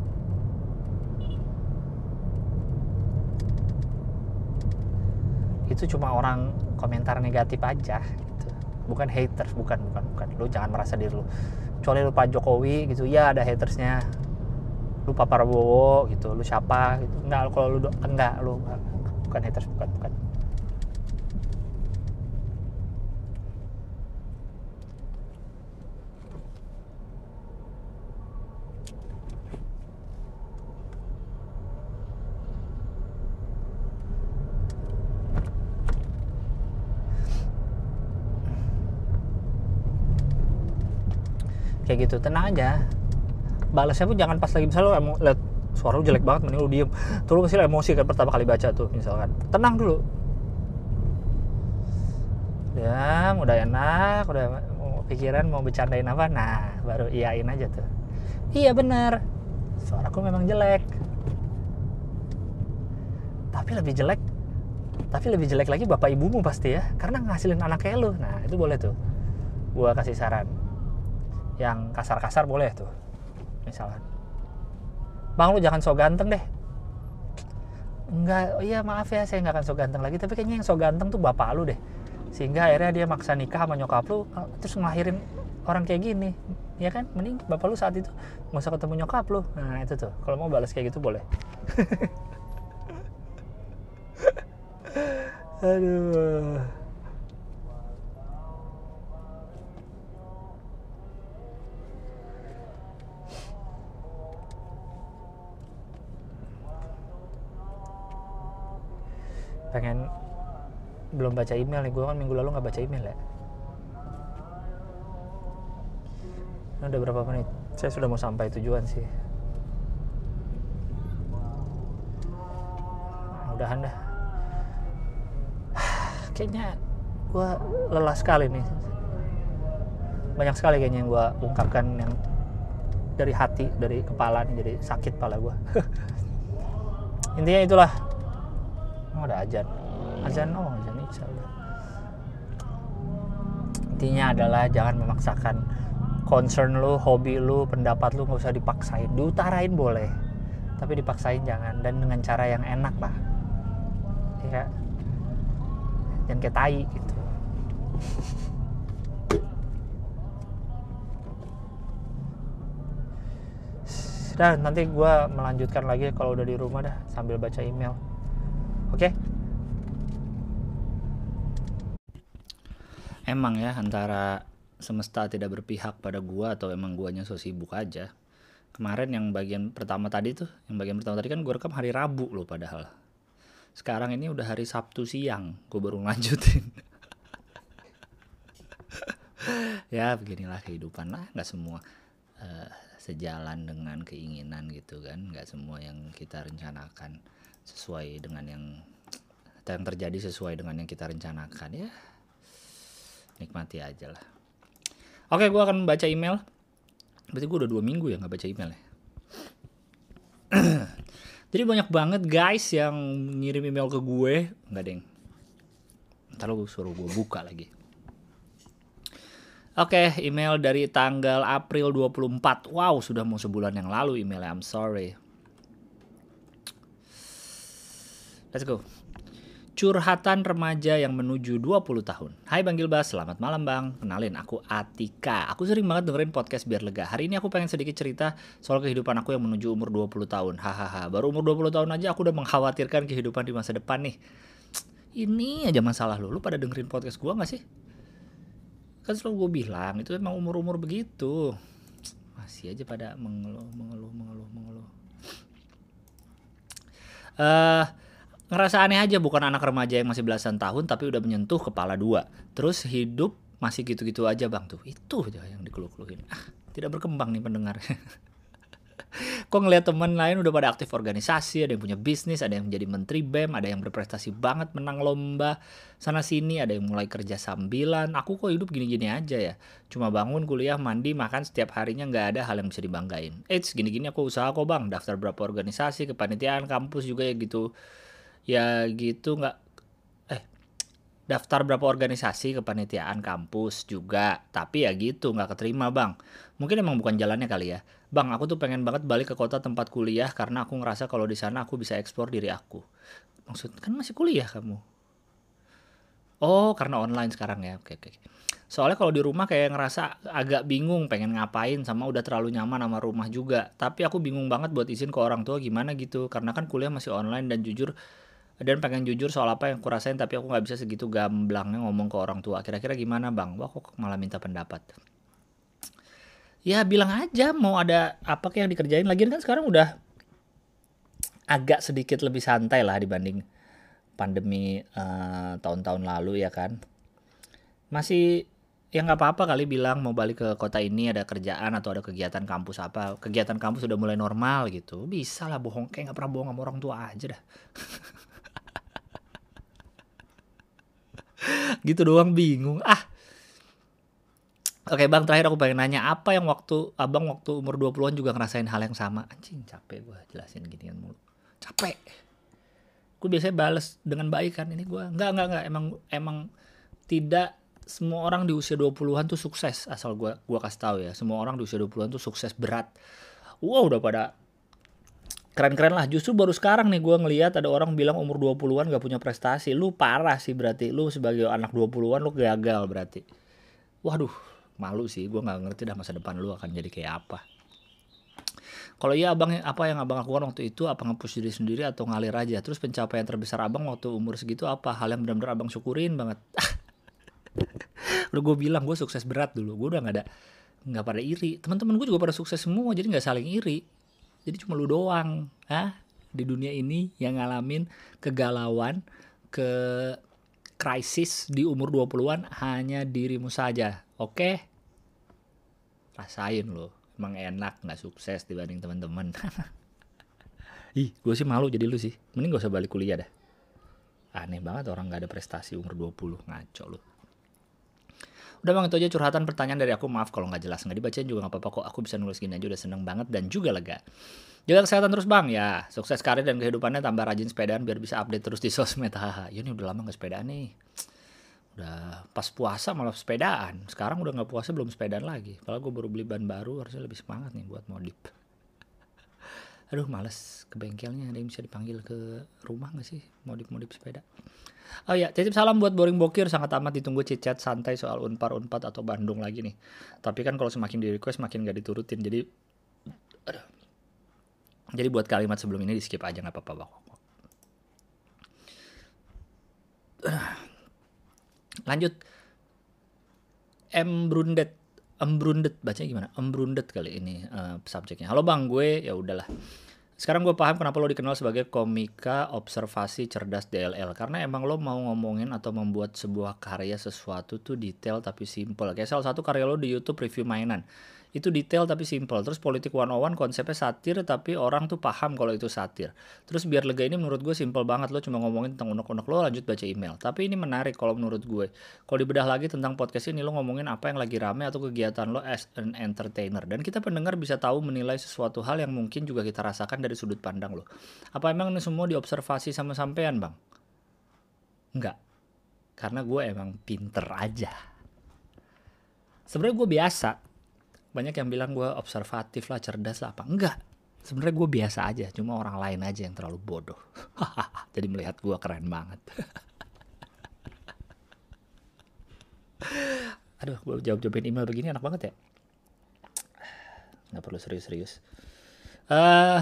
Itu cuma orang komentar negatif aja gitu. Bukan haters, bukan bukan bukan. Lu jangan merasa diri lu, kecuali lu Pak Jokowi gitu ya ada hatersnya. Lu Pak Prabowo gitu, lu siapa gitu. Enggak, kalau lu enggak, lu bukan haters, bukan bukan. Kayak gitu, tenang aja. Balasnya pun jangan pas lagi misalnya lu lihat suara lu jelek banget, mending lu diem. Tuh lu pasti emosi kan pertama kali baca tuh misalkan. Tenang dulu. Ya, udah enak, udah mau pikiran mau bercandain apa, nah baru iyain aja tuh. Iya bener, suaraku memang jelek. Tapi lebih jelek, tapi lebih jelek lagi bapak ibumu pasti ya, karena ngasilin anak kayak lu. Nah itu boleh tuh, gua kasih saran. Yang kasar-kasar boleh tuh, misalkan, bang lu jangan so ganteng deh. Enggak, oh iya maaf ya saya nggak akan so ganteng lagi, tapi kayaknya yang so ganteng tuh bapak lu deh, sehingga akhirnya dia maksa nikah sama nyokap lu terus ngelahirin orang kayak gini, ya kan? Mending bapak lu saat itu nggak usah ketemu nyokap lu. Nah itu tuh, kalau mau balas kayak gitu boleh. Aduh. Pengen belum baca email nih, gue kan minggu lalu nggak baca email ya. Ini udah berapa menit? Saya sudah mau sampai tujuan sih. Mudahan dah. Kayaknya gue lelah sekali nih. Banyak sekali kayaknya yang gue ungkapkan yang dari hati, dari kepala nih, jadi sakit kepala gue. Intinya itulah. Oh, ada azan. Azan, oh azan Isya. Intinya adalah jangan memaksakan concern lu, hobi lu, pendapat lu, nggak usah dipaksain. Diutarain boleh, tapi dipaksain jangan, dan dengan cara yang enak lah. Ya, jangan kayak tai gitu. Dan nanti gue melanjutkan lagi kalau udah di rumah dah sambil baca email. Oke? Okay? Emang ya antara semesta tidak berpihak pada gua atau emang guanya so sibuk aja. Kemarin yang bagian pertama tadi tuh, yang bagian pertama tadi kan gua rekam hari Rabu loh padahal. Sekarang ini udah hari Sabtu siang, gua baru lanjutin. Ya beginilah kehidupan lah, nggak semua uh, sejalan dengan keinginan gitu kan. Nggak semua yang kita rencanakan sesuai dengan yang atau yang terjadi sesuai dengan yang kita rencanakan. Ya nikmati aja lah. Oke, gue akan baca email. Berarti gue udah dua minggu ya nggak baca email ya. Jadi banyak banget guys yang ngirim email ke gue. Nggak deng, ntar lo suruh gue buka lagi. Oke, email dari tanggal April dua puluh empat. Wow, sudah mau sebulan yang lalu emailnya. I'm sorry. Let's go. Curhatan remaja yang menuju dua puluh tahun. Hai Bang Gilbas, selamat malam Bang. Kenalin, aku Atika. Aku sering banget dengerin podcast biar lega. Hari ini aku pengen sedikit cerita soal kehidupan aku yang menuju umur dua puluh tahun. Hahaha, baru umur dua puluh tahun aja aku udah mengkhawatirkan kehidupan di masa depan nih. Ini aja masalah lu. Lu pada dengerin podcast gua gak sih? Kan selalu gue bilang itu emang umur-umur begitu. Masih aja pada mengeluh, mengeluh, mengeluh, mengeluh. Eh, uh, ngerasa aneh aja bukan anak remaja yang masih belasan tahun tapi udah menyentuh kepala dua. Terus hidup masih gitu-gitu aja Bang tuh. Itu aja yang dikeluh-keluhin. Ah, tidak berkembang nih pendengar. Kok ngeliat teman lain udah pada aktif organisasi, ada yang punya bisnis, ada yang menjadi menteri B E M, ada yang berprestasi banget menang lomba sana sini, ada yang mulai kerja sambilan. Aku kok hidup gini-gini aja ya. Cuma bangun, kuliah, mandi, makan setiap harinya, nggak ada hal yang bisa dibanggain. Eits, gini-gini aku usaha kok Bang, daftar berapa organisasi, kepanitiaan, kampus juga ya gitu. Ya gitu nggak daftar berapa organisasi kepanitiaan kampus juga, tapi ya gitu nggak keterima Bang. Mungkin emang bukan jalannya kali ya. Bang, aku tuh pengen banget balik ke kota tempat kuliah karena aku ngerasa kalau di sana aku bisa eksplor diri aku. Maksud kan masih kuliah kamu? Oh, karena online sekarang ya. Oke, oke. Soalnya kalau di rumah kayak ngerasa agak bingung pengen ngapain sama udah terlalu nyaman sama rumah juga. Tapi aku bingung banget buat izin ke orang tua gimana gitu. Karena kan kuliah masih online dan jujur dan pengen jujur soal apa yang aku rasain tapi aku nggak bisa segitu gamblangnya ngomong ke orang tua. Kira-kira gimana Bang? Wah, kok malah minta pendapat. Ya bilang aja mau ada apa yang dikerjain. Lagian kan sekarang udah agak sedikit lebih santai lah dibanding pandemi uh, tahun-tahun lalu ya kan. Masih ya nggak apa-apa kali bilang mau balik ke kota ini ada kerjaan atau ada kegiatan kampus apa. Kegiatan kampus udah mulai normal gitu. Bisa lah bohong, kayak nggak pernah bohong sama orang tua aja dah. Gitu doang bingung. Ah. Oke Bang, terakhir aku pengen nanya, apa yang waktu Abang waktu umur dua puluhan juga ngerasain hal yang sama? Anjing, capek gue jelasin ginian mulu. Capek. Gue biasanya bales dengan baik kan, ini gue enggak enggak enggak emang emang tidak semua orang di usia dua puluhan tuh sukses, asal gue gua kasih tahu ya. Semua orang di usia dua puluhan tuh sukses berat. Wow, udah pada keren-keren lah. Justru baru sekarang nih gue ngelihat ada orang bilang umur dua puluhan gak punya prestasi. Lu parah sih berarti. Lu sebagai anak dua puluhan lu gagal berarti. Waduh, malu sih. Gue gak ngerti dah masa depan lu akan jadi kayak apa. Kalau iya abang, apa yang abang lakukan waktu itu? Apa nge-push diri sendiri atau ngalir aja? Terus pencapaian terbesar abang waktu umur segitu apa? Hal yang benar-benar abang syukurin banget. Udah gue bilang gue sukses berat dulu. Gue udah gak ada, gak pada iri. Teman-teman gue juga pada sukses semua. Jadi gak saling iri. Jadi cuma lu doang, ah, di dunia ini yang ngalamin kegalauan, ke krisis di umur dua puluhan hanya dirimu saja, oke? Okay? Rasain lo, emang enak nggak sukses dibanding teman-teman. Ih, gue sih malu jadi lu sih, mending gak usah balik kuliah dah. Aneh banget orang nggak ada prestasi umur dua puluh, ngaco lu. Udah Bang, itu aja curhatan pertanyaan dari aku. Maaf kalau nggak jelas, nggak dibacain juga nggak apa-apa kok. Aku bisa nulis gini aja udah seneng banget dan juga lega. Jaga kesehatan terus Bang ya. Sukses karir dan kehidupannya, tambah rajin sepedaan biar bisa update terus di sosmed. Haha. Ya nih udah lama nggak sepedaan nih. Udah pas puasa malah sepedaan. Sekarang udah nggak puasa belum sepedaan lagi. Kalau gue baru beli ban baru harusnya lebih semangat nih buat modif. Aduh males ke bengkelnya. Ada yang bisa dipanggil ke rumah nggak sih modif-modif sepeda? Oh ya, titip salam buat Boring Bokir, sangat amat ditunggu chit-chat santai soal Unpar, Unpad atau Bandung lagi nih. Tapi kan kalau semakin di request makin gak diturutin, jadi aduh. Jadi buat kalimat sebelum ini di skip aja, gak apa-apa. Lanjut. Embrundet, Embrundet bacanya gimana? Embrundet kali ini uh, subjeknya. Halo Bang, gue ya udahlah. Sekarang gue paham kenapa lo dikenal sebagai komika observasi cerdas D L L. Karena emang lo mau ngomongin atau membuat sebuah karya sesuatu tuh detail tapi simple. Kayak salah satu karya lo di YouTube review mainan. Itu detail tapi simple. Terus Politik seratus satu konsepnya satir tapi orang tuh paham kalau itu satir. Terus Biar Lega ini menurut gue simple banget, lo cuma ngomongin tentang unek-unek, lo lanjut baca email. Tapi ini menarik kalau menurut gue. Kalau dibedah lagi tentang podcast ini, lo ngomongin apa yang lagi rame atau kegiatan lo as an entertainer. Dan kita pendengar bisa tahu menilai sesuatu hal yang mungkin juga kita rasakan dari sudut pandang lo. Apa emang ini semua diobservasi sama sampean, Bang? Enggak. Karena gue emang pinter aja. Sebenarnya gue biasa. Banyak yang bilang gue observatif lah, cerdas lah apa. Enggak. Sebenarnya gue biasa aja. Cuma orang lain aja yang terlalu bodoh. Jadi melihat gue keren banget. Aduh, gue jawab-jawabin email begini enak banget ya. Nggak perlu serius-serius. Uh,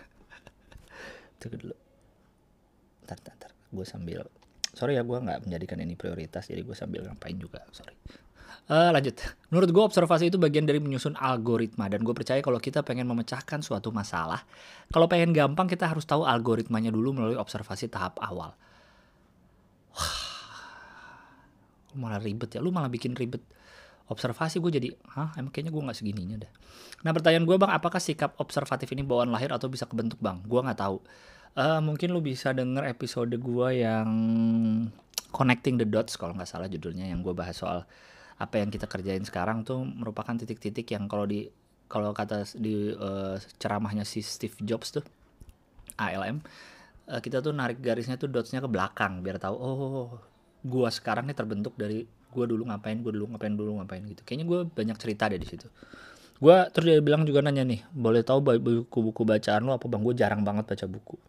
Tunggu dulu. Ntar, ntar, ntar. Gue sambil... Sorry ya, gue nggak menjadikan ini prioritas. Jadi gue sambil ngapain juga. Sorry. Uh, lanjut. Menurut gue observasi itu bagian dari menyusun algoritma. Dan gue percaya kalau kita pengen memecahkan suatu masalah, kalau pengen gampang kita harus tahu algoritmanya dulu melalui observasi tahap awal. Wah, lu malah ribet ya. Lu malah bikin ribet observasi. Gue jadi, hah emang kayaknya gue gak segininya dah. Nah pertanyaan gue, Bang, apakah sikap observatif ini bawaan lahir atau bisa kebentuk, Bang? Gue gak tahu. Uh, mungkin lu bisa denger episode gue yang Connecting the Dots kalau gak salah judulnya, yang gue bahas soal apa yang kita kerjain sekarang tuh merupakan titik-titik yang kalau di kalau kata di uh, ceramahnya si Steve Jobs tuh A L M, uh, kita tuh narik garisnya tuh dotsnya ke belakang biar tahu oh gua sekarang nih terbentuk dari gua dulu ngapain gua dulu ngapain dulu ngapain gitu. Kayaknya gua banyak cerita deh di situ. Gua terus dia bilang juga nanya nih, boleh tahu buku-buku bacaan lo apa, Bang? Gua jarang banget baca buku.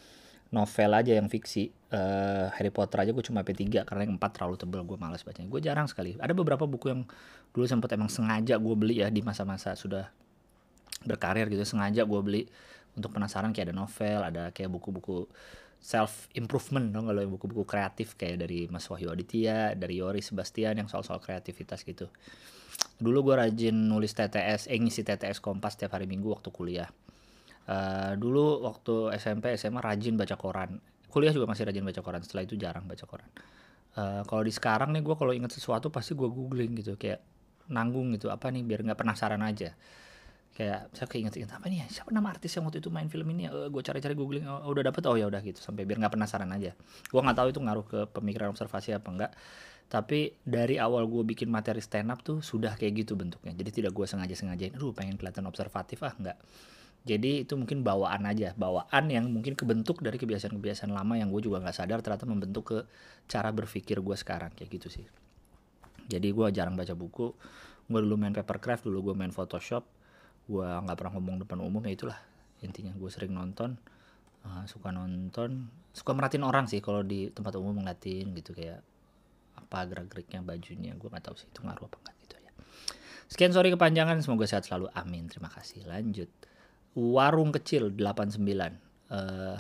Novel aja yang fiksi, uh, Harry Potter aja gue cuma P tiga karena yang empat terlalu tebal, gue malas bacanya. Gue jarang sekali. Ada beberapa buku yang dulu sempat emang sengaja gue beli ya di masa-masa sudah berkarir gitu, sengaja gue beli untuk penasaran. Kayak ada novel, ada kayak buku-buku self improvement, dong kalau buku-buku kreatif kayak dari Mas Wahyu Aditya, dari Yori Sebastian yang soal-soal kreativitas gitu. Dulu gue rajin nulis T T S, eh ngisi T T S Kompas setiap hari Minggu waktu kuliah. Uh, dulu waktu S M P S M A rajin baca koran, kuliah juga masih rajin baca koran, setelah itu jarang baca koran. Uh, kalau di sekarang nih gue kalau inget sesuatu pasti gue googling gitu, kayak nanggung gitu apa nih biar nggak penasaran aja. Kayak saya keinget-inget apa nih ya, siapa nama artis yang waktu itu main film ini ya, uh, gue cari-cari googling, oh, udah dapet, oh ya udah gitu, sampai biar nggak penasaran aja. Gue nggak tahu itu ngaruh ke pemikiran observasi apa enggak, tapi dari awal gue bikin materi stand up tuh sudah kayak gitu bentuknya. Jadi tidak gue sengaja-sengajain, aduh pengen kelihatan observatif, ah enggak. Jadi itu mungkin bawaan aja, bawaan yang mungkin kebentuk dari kebiasaan-kebiasaan lama yang gue juga gak sadar ternyata membentuk ke cara berpikir gue sekarang, kayak gitu sih. Jadi gue jarang baca buku, gue dulu main papercraft, dulu gue main Photoshop, gue gak pernah ngomong depan umum, ya itulah intinya. Gue sering nonton, uh, suka nonton, suka merhatiin orang sih kalau di tempat umum, ngeliatin gitu kayak apa gerak-geriknya, bajunya, gue gak tahu sih itu ngaruh apa enggak gitu ya. Sekian, sorry kepanjangan, semoga sehat selalu, amin, terima kasih. Lanjut. Warung Kecil delapan puluh sembilan. Uh,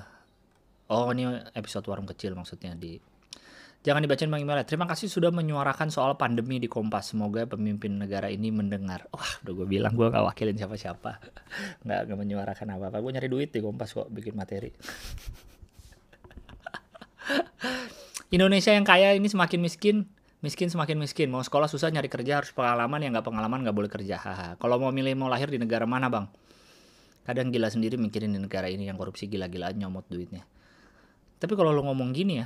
oh ini episode Warung Kecil maksudnya. Di jangan dibacain Bang emailnya. Terima kasih sudah menyuarakan soal pandemi di Kompas. Semoga pemimpin negara ini mendengar. Wah udah gue bilang gue gak wakilin siapa-siapa. Gak, gak menyuarakan apa-apa. Gue nyari duit di Kompas kok bikin materi. Indonesia yang kaya ini semakin miskin. Miskin semakin miskin. Mau sekolah susah, nyari kerja harus pengalaman. Yang gak pengalaman gak boleh kerja. Kalau mau milih mau lahir di negara mana, Bang? Kadang gila sendiri mikirin di negara ini yang korupsi gila-gilaan nyomot duitnya. Tapi kalau lo ngomong gini ya,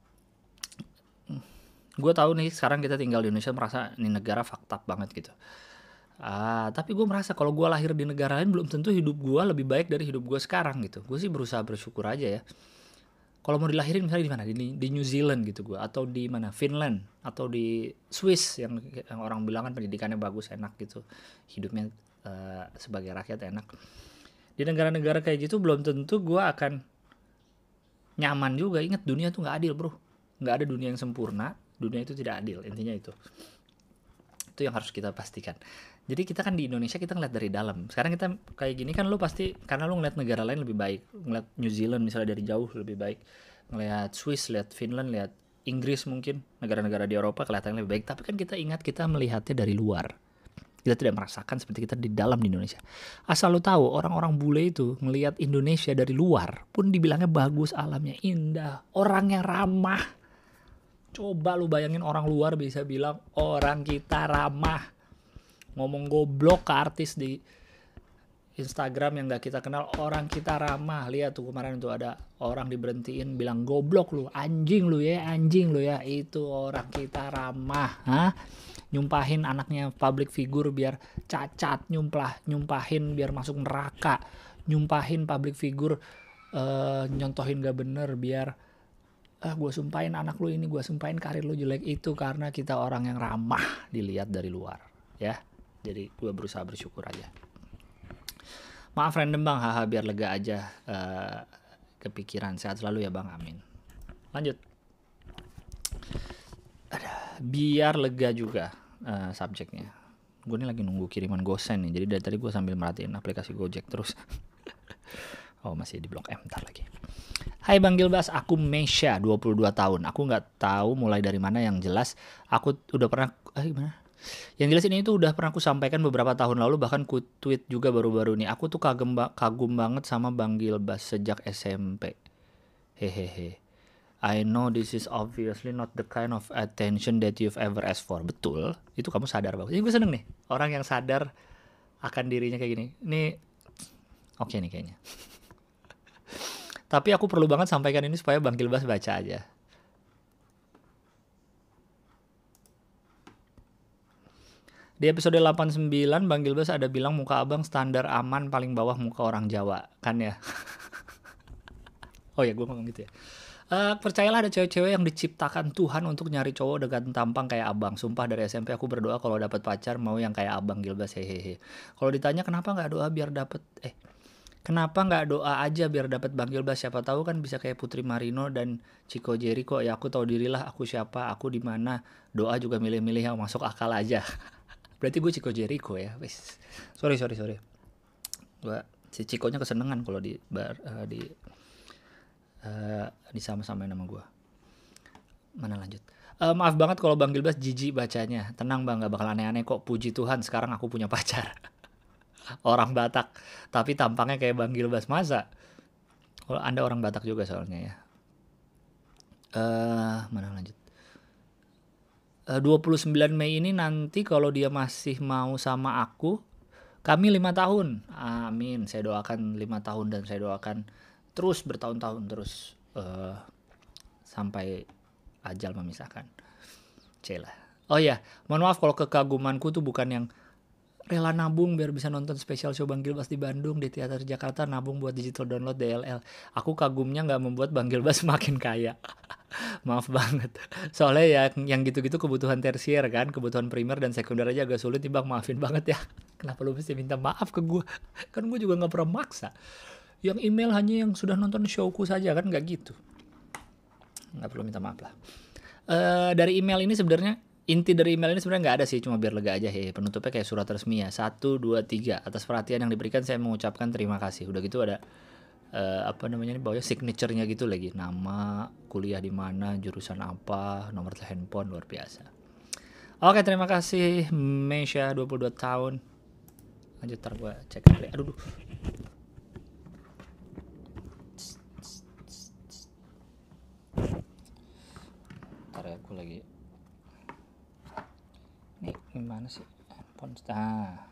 gue tahu nih sekarang kita tinggal di Indonesia merasa ini negara fucked up banget gitu. Ah, tapi gue merasa kalau gue lahir di negara lain belum tentu hidup gue lebih baik dari hidup gue sekarang gitu. Gue sih berusaha bersyukur aja ya. Kalau mau dilahirin misalnya di mana? Di, di New Zealand gitu gue, atau di mana? Finland, atau di Swiss yang, yang orang bilang kan pendidikannya bagus, enak gitu, hidupnya uh, sebagai rakyat enak. Di negara-negara kayak gitu belum tentu gue akan nyaman juga. Ingat dunia tuh gak adil bro. Gak ada dunia yang sempurna. Dunia itu tidak adil. Intinya itu. Itu yang harus kita pastikan. Jadi kita kan di Indonesia kita ngeliat dari dalam. Sekarang kita kayak gini kan lo pasti. Karena lo ngeliat negara lain lebih baik. Ngeliat New Zealand misalnya dari jauh lebih baik. Ngeliat Swiss, lihat Finland, lihat Inggris mungkin. Negara-negara di Eropa kelihatan lebih baik. Tapi kan kita ingat kita melihatnya dari luar. Kita tidak merasakan seperti kita di dalam di Indonesia. Asal lo tahu orang-orang bule itu ngelihat Indonesia dari luar pun dibilangnya bagus, alamnya indah, orangnya ramah. Coba lo bayangin orang luar bisa bilang orang kita ramah. ngomong goblok ke artis di Instagram yang gak kita kenal, orang kita ramah. Lihat tuh kemarin tuh ada orang diberhentiin bilang goblok lu, anjing lu ya, anjing lu ya. Itu orang kita ramah. Hah? Nyumpahin anaknya public figure biar cacat, nyumpah, nyumpahin biar masuk neraka, nyumpahin public figure uh, nyontohin gak bener biar ah gue sumpahin anak lu ini, gue sumpahin karir lu jelek. Itu karena kita orang yang ramah dilihat dari luar ya. Jadi gue berusaha bersyukur aja. Maaf random bang, haha biar lega aja uh, kepikiran. Sehat selalu ya bang, amin. Lanjut. Aduh, biar lega juga uh, subjeknya. Gue ini lagi nunggu kiriman gosen nih, jadi dari tadi gue sambil merhatiin aplikasi Gojek terus. Oh masih di Blok M, ntar lagi. Hai Bang Gilbas, aku Mesya, dua puluh dua tahun. Aku gak tahu mulai dari mana, yang jelas aku udah pernah, eh gimana? Yang jelas ini itu udah pernah aku sampaikan beberapa tahun lalu, bahkan ku tweet juga baru-baru ini. Aku tuh kagum, kagum banget sama Bang Gilbas sejak S M P. Hehehe. I know this is obviously not the kind of attention that you've ever asked for. Betul, itu kamu sadar banget. Jadi gue seneng nih, orang yang sadar akan dirinya kayak gini. Ini oke okay nih kayaknya. Tapi aku perlu banget sampaikan ini supaya Bang Gilbas baca aja. Di episode delapan puluh sembilan Bang Gilbas ada bilang muka abang standar aman paling bawah muka orang Jawa. Kan ya? Oh ya gue ngomong gitu ya. Uh, percayalah ada cewek-cewek yang diciptakan Tuhan untuk nyari cowok dengan tampang kayak abang. Sumpah dari S M P aku berdoa kalau dapat pacar mau yang kayak abang Gilbas, hehehe. Kalau ditanya kenapa nggak doa biar dapat eh kenapa nggak doa aja biar dapat Bang Gilbas, siapa tahu kan bisa kayak Putri Marino dan Chico Jericho. Ya aku tahu dirilah aku siapa, aku di mana. Doa juga milih-milih yang masuk akal aja. Berarti gue Chico Jericho ya. Wis. Sorry sorry sorry. Gua si Chico-nya kesenengan kalau di bar uh, di Uh, disama-samain sama gue. Mana lanjut? Uh, maaf banget kalau Bang Gilbas jijik bacanya. Tenang bang, gak bakal aneh-aneh kok. Puji Tuhan sekarang aku punya pacar. Orang Batak. Tapi tampangnya kayak Bang Gilbas. Masa? Kalau Anda orang Batak juga soalnya ya. Uh, mana lanjut? Uh, dua puluh sembilan Mei ini nanti kalau dia masih mau sama aku, kami lima tahun. Amin. Saya doakan lima tahun dan saya doakan terus bertahun-tahun terus uh, sampai ajal memisahkan. Celah. Oh ya, mohon maaf kalau kekagumanku tuh bukan yang rela nabung biar bisa nonton spesial show Bang Gilbas di Bandung, di Teater Jakarta, nabung buat digital download D L L. Aku kagumnya nggak membuat Bang Gilbas makin kaya. Maaf banget. Soalnya ya yang gitu-gitu kebutuhan tersier kan, kebutuhan primer dan sekunder aja agak sulit nih bang, maafin banget ya. Kenapa lu mesti minta maaf ke gue? Kan gue juga nggak pernah maksa. Yang email hanya yang sudah nonton showku saja kan, nggak gitu. Nggak perlu minta maaf lah. Uh, dari email ini sebenarnya inti dari email ini sebenarnya nggak ada sih, cuma biar lega aja. He, penutupnya kayak surat resmi ya. Satu, dua, tiga. Atas perhatian yang diberikan saya mengucapkan terima kasih. Udah gitu ada uh, apa namanya nih bawahnya signature-nya gitu lagi. Nama, kuliah di mana, jurusan apa, nomor handphone, luar biasa. Oke, terima kasih Mesya dua puluh dua tahun. Lanjut ntar gue cek kali. Aduh. Duh. Ntar ya, aku lagi nih gimana sih handphone. Ah.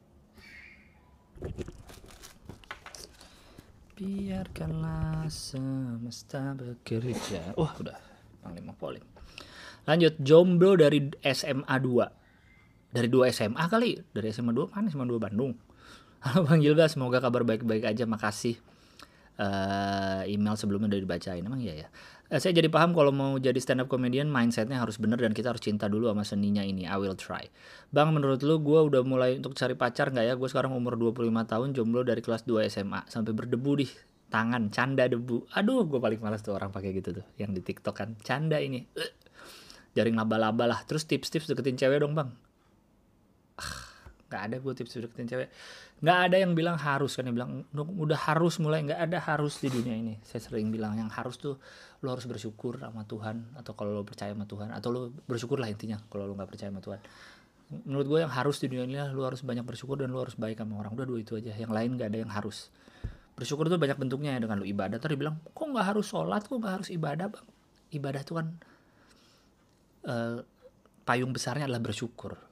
Biarkanlah semesta bekerja. Wah, udah Panglima Polim. Lanjut, jomblo dari S M A dua. Dari dua S M A kali. Dari S M A dua mana? S M A dua Bandung. Halo Bang Gilbas, semoga kabar baik-baik aja. Makasih. Uh, email sebelumnya udah dibacain. Emang iya ya. Uh, saya jadi paham kalau mau jadi stand up comedian mindsetnya harus bener dan kita harus cinta dulu sama seninya ini. I will try. Bang, menurut lu gue udah mulai untuk cari pacar gak ya? Gue sekarang umur dua puluh lima tahun, jomblo dari kelas dua S M A. Sampai berdebu di tangan, canda debu. Aduh, gue paling malas tuh orang pakai gitu tuh. Yang di TikTok kan, canda ini. Uh, jaring laba-laba lah. Terus tips-tips deketin cewek dong bang. Ah, gak ada gue tips deketin cewek. Gak ada yang bilang harus kan, yang bilang udah harus mulai, gak ada harus di dunia ini. Saya sering bilang yang harus tuh lo harus bersyukur sama Tuhan, atau kalau lo percaya sama Tuhan, atau lo bersyukur lah intinya kalau lo gak percaya sama Tuhan. Menurut gue yang harus di dunia ini lo harus banyak bersyukur dan lo harus baik sama orang. Udah dua itu aja, yang lain gak ada yang harus. Bersyukur tuh banyak bentuknya ya, dengan lo ibadah. Tadi bilang kok gak harus sholat, kok gak harus ibadah bang. Ibadah tuh kan uh, payung besarnya adalah bersyukur.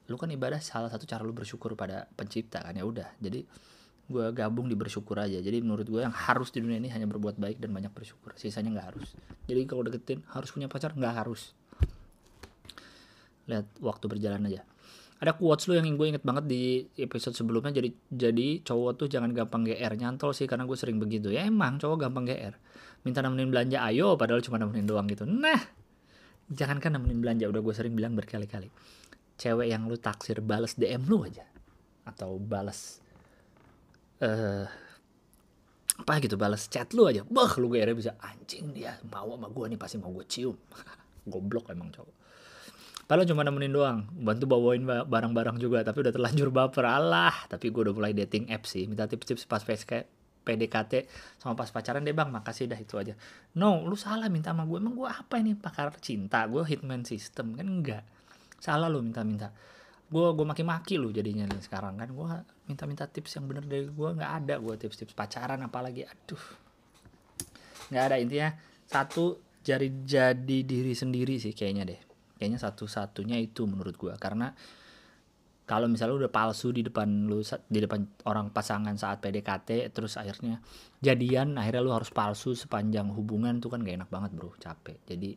lu kan ibadah salah satu cara lu bersyukur pada pencipta kan, ya udah. Jadi gue gabung di bersyukur aja. Jadi menurut gue yang harus di dunia ini hanya berbuat baik dan banyak bersyukur. Sisanya nggak harus. Jadi kalau deketin harus punya pacar, nggak harus. Lihat waktu berjalan aja. Ada quotes lu yang gue inget banget di episode sebelumnya. Jadi jadi cowok tuh jangan gampang G R. Nyantol sih karena gue sering begitu. Ya emang cowok gampang G R. Minta nemenin belanja ayo padahal cuma nemenin doang gitu. Nah, jangankan nemenin belanja, udah gue sering bilang berkali-kali. Cewek yang lu taksir balas D M lu aja. Atau balas eh uh, apa gitu, balas chat lu aja. Bah, lu G R bisa anjing dia mau sama gue nih pasti mau gue cium. Goblok emang cowok. Padahal cuma nemenin doang, bantu bawain barang-barang juga, tapi udah terlanjur baper. Alah, tapi gue udah mulai dating app sih, minta tips-tips pas P D K T sama pas pacaran deh bang, makasih dah itu aja. No, lu salah minta sama gue, emang gue apa ini, pakar cinta, gue hitman system, kan enggak. Salah lu minta-minta, gue gue maki-maki lu jadinya nih sekarang kan, gue minta-minta tips yang bener dari gue, nggak ada gue tips-tips pacaran apalagi, aduh. Nggak ada, intinya satu, jadi jadi diri sendiri sih kayaknya deh. Kayaknya satu-satunya itu menurut gue. Karena kalau misalnya lu udah palsu di depan lu, di depan orang pasangan saat P D K T, terus akhirnya jadian, akhirnya lu harus palsu sepanjang hubungan, tuh kan gak enak banget bro, capek. Jadi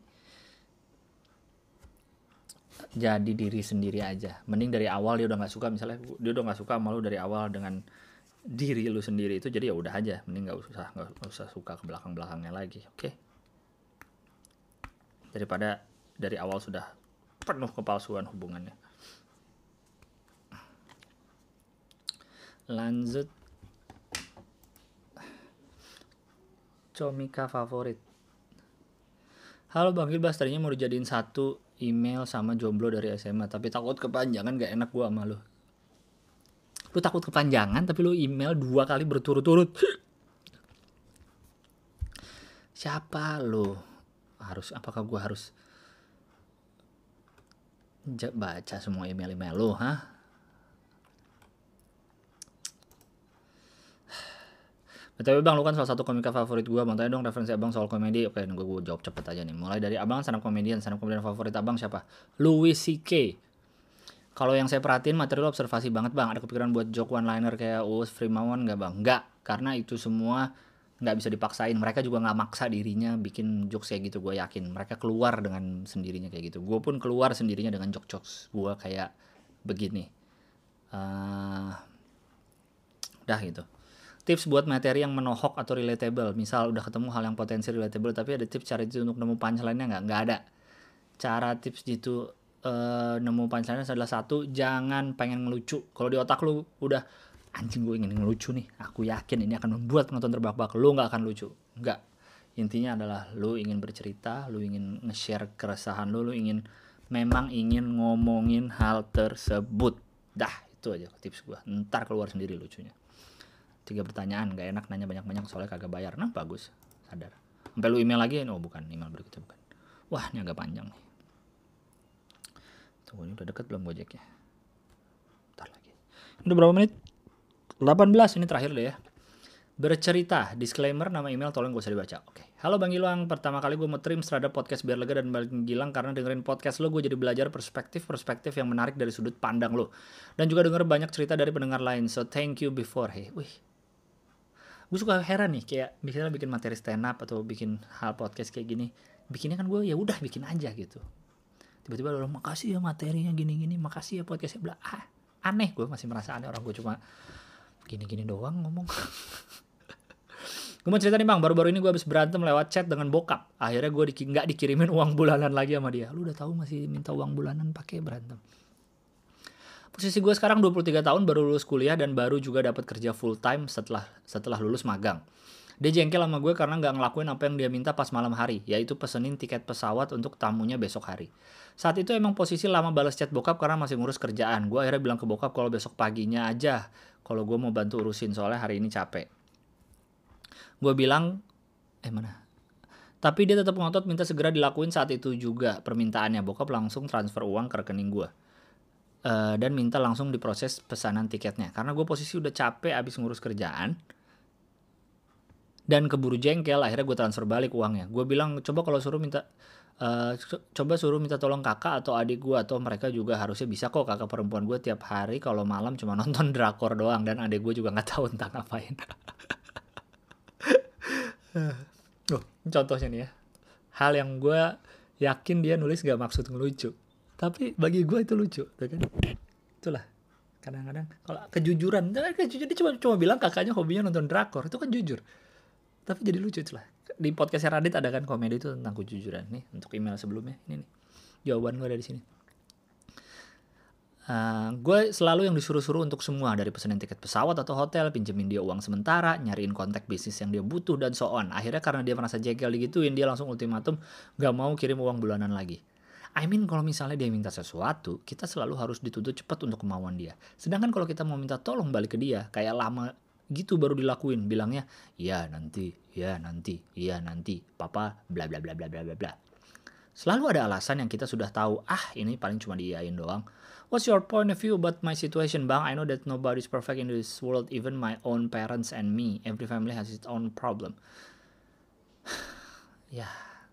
jadi diri sendiri aja. Mending dari awal dia udah gak suka, misalnya dia udah gak suka sama lu dari awal dengan diri lu sendiri itu, jadi ya udah aja, mending gak usah gak usah suka ke belakang-belakangnya lagi, oke? Okay? Daripada dari awal sudah penuh kepalsuan hubungannya. Lanjut. Comika favorit. Halo Bang Gilbas, tadinya mau dijadiin satu email sama jomblo dari S M A, tapi takut kepanjangan, gak enak gua sama lu. Lu takut kepanjangan tapi lu email dua kali berturut-turut. Siapa lu? Harus, apakah gua harus baca semua email-email lu, ha? Tapi bang, lu kan salah satu komika favorit gue, mau tanya dong referensi abang soal komedi. Oke, gue gue jawab cepet aja nih. Mulai dari abang stand up komedian, stand up komedian favorit abang siapa? Louis C K. Kalau yang saya perhatiin materi lu observasi banget bang. Ada kepikiran buat joke one liner kayak Uus Frimawan nggak bang? Nggak, karena itu semua nggak bisa dipaksain. Mereka juga nggak maksa dirinya bikin jokes kayak gitu, gue yakin. Mereka keluar dengan sendirinya kayak gitu. Gue pun keluar sendirinya dengan jokes gue kayak begini. Uh, dah gitu. Tips buat materi yang menohok atau relatable. Misal udah ketemu hal yang potensi relatable, tapi ada tips cara itu untuk nemu punchline-nya nggak? Nggak ada. Cara tips gitu uh, nemu punchline-nya adalah satu, jangan pengen ngelucu. Kalau di otak lu udah anjing gue ingin ngelucu nih, aku yakin ini akan membuat penonton terbahak-bahak, lu nggak akan lucu. Nggak. Intinya adalah lu ingin bercerita, lu ingin nge-share keresahan lu, lu ingin memang ingin ngomongin hal tersebut. Dah, itu aja tips gue. Ntar keluar sendiri lucunya. Tiga pertanyaan, gak enak nanya banyak-banyak soalnya kagak bayar. Nah bagus, sadar. Sampai lu email lagi, oh bukan, email berikutnya bukan. Wah ini agak panjang nih. Tunggu, ini udah deket belum Gojeknya? Bentar lagi. Ini udah berapa menit? delapan belas, ini terakhir deh ya. Bercerita, disclaimer, nama email tolong gak usah dibaca. Oke. Halo Bang Gilang, pertama kali gue mau trim terhadap podcast biar lega dan Bang Gilang karena dengerin podcast lo gue jadi belajar perspektif-perspektif yang menarik dari sudut pandang lo. Dan juga denger banyak cerita dari pendengar lain. So thank you before. Hey, wih. Gue suka heran nih, kayak misalnya bikin materi stand up atau bikin hal podcast kayak gini. Bikinnya kan gue ya udah bikin aja gitu. Tiba-tiba lo makasih ya materinya gini-gini, makasih ya podcastnya bla. Ah, aneh, gue masih merasa aneh, orang gue cuma gini-gini doang ngomong. Gue mau cerita nih bang, baru-baru ini gue habis berantem lewat chat dengan bokap. Akhirnya gue di, gak dikirimin uang bulanan lagi sama dia. Lu udah tahu masih minta uang bulanan pakai berantem. Posisi gue sekarang dua puluh tiga tahun, baru lulus kuliah dan baru juga dapat kerja full time setelah setelah lulus magang. Dia jengkel sama gue karena gak ngelakuin apa yang dia minta pas malam hari, yaitu pesenin tiket pesawat untuk tamunya besok hari. Saat itu emang posisi lama balas chat bokap karena masih ngurus kerjaan. Gue akhirnya bilang ke bokap kalau besok paginya aja, kalau gue mau bantu urusin soalnya hari ini capek. Gue bilang, eh mana? Tapi dia tetap ngotot minta segera dilakuin saat itu juga permintaannya. Bokap langsung transfer uang ke rekening gue. Uh, dan minta langsung diproses pesanan tiketnya. Karena gue posisi udah capek abis ngurus kerjaan. Dan keburu jengkel, akhirnya gue transfer balik uangnya. Gue bilang, coba kalau suruh minta Uh, coba suruh minta tolong kakak atau adik gue, atau mereka juga harusnya bisa kok. Kakak perempuan gue tiap hari kalau malam cuma nonton drakor doang, dan adik gue juga nggak tahu entah ngapain. Oh, contohnya nih ya, hal yang gue yakin dia nulis gak maksud ngelucu, tapi bagi gue itu lucu, tuh kan? Itulah kadang-kadang kalau kejujuran, kejujuran dia cuma cuma bilang kakaknya hobinya nonton drakor, itu kan jujur, tapi jadi lucu. Itulah di podcast Radit ada kan komedi itu tentang kejujuran. Nih untuk email sebelumnya, ini nih jawaban gue dari sini. Uh, gue selalu yang disuruh-suruh untuk semua, dari pesenin tiket pesawat atau hotel, pinjemin dia uang sementara, nyariin kontak bisnis yang dia butuh, dan so on. Akhirnya karena dia merasa jengkel digituin, dia langsung ultimatum gak mau kirim uang bulanan lagi. I mean kalau misalnya dia minta sesuatu, kita selalu harus dituntut cepat untuk kemauan dia. Sedangkan kalau kita mau minta tolong balik ke dia, kayak lama gitu baru dilakuin, bilangnya iya nanti, iya nanti, iya nanti, papa bla bla bla bla bla bla bla. Selalu ada alasan yang kita sudah tahu, ah ini paling cuma diiyain doang. What's your point of view about my situation, Bang? I know that nobody's perfect in this world, even my own parents and me. Every family has its own problem. Ya,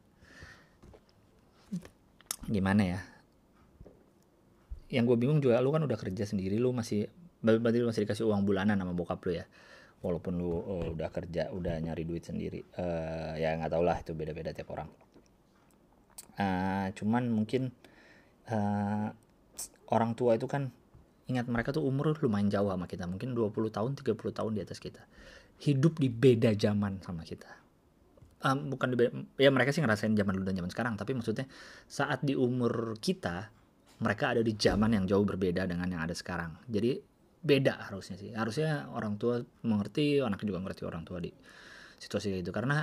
gimana ya? Yang gue bingung juga, lu kan udah kerja sendiri, lu masih berarti lu masih dikasih uang bulanan sama bokap lu ya. Walaupun lu oh, udah kerja, udah nyari duit sendiri. Uh, ya nggak tau lah, itu beda-beda tiap orang. Uh, cuman mungkin uh, orang tua itu kan, ingat mereka tuh umur lumayan jauh sama kita, mungkin dua puluh tahun, tiga puluh tahun di atas kita. Hidup di beda zaman sama kita. Um, bukan di beda, ya mereka sih ngerasain zaman dulu dan zaman sekarang, tapi maksudnya saat di umur kita, mereka ada di zaman yang jauh berbeda dengan yang ada sekarang. Jadi beda harusnya sih. Harusnya orang tua mengerti, anak juga mengerti orang tua di situasi itu, karena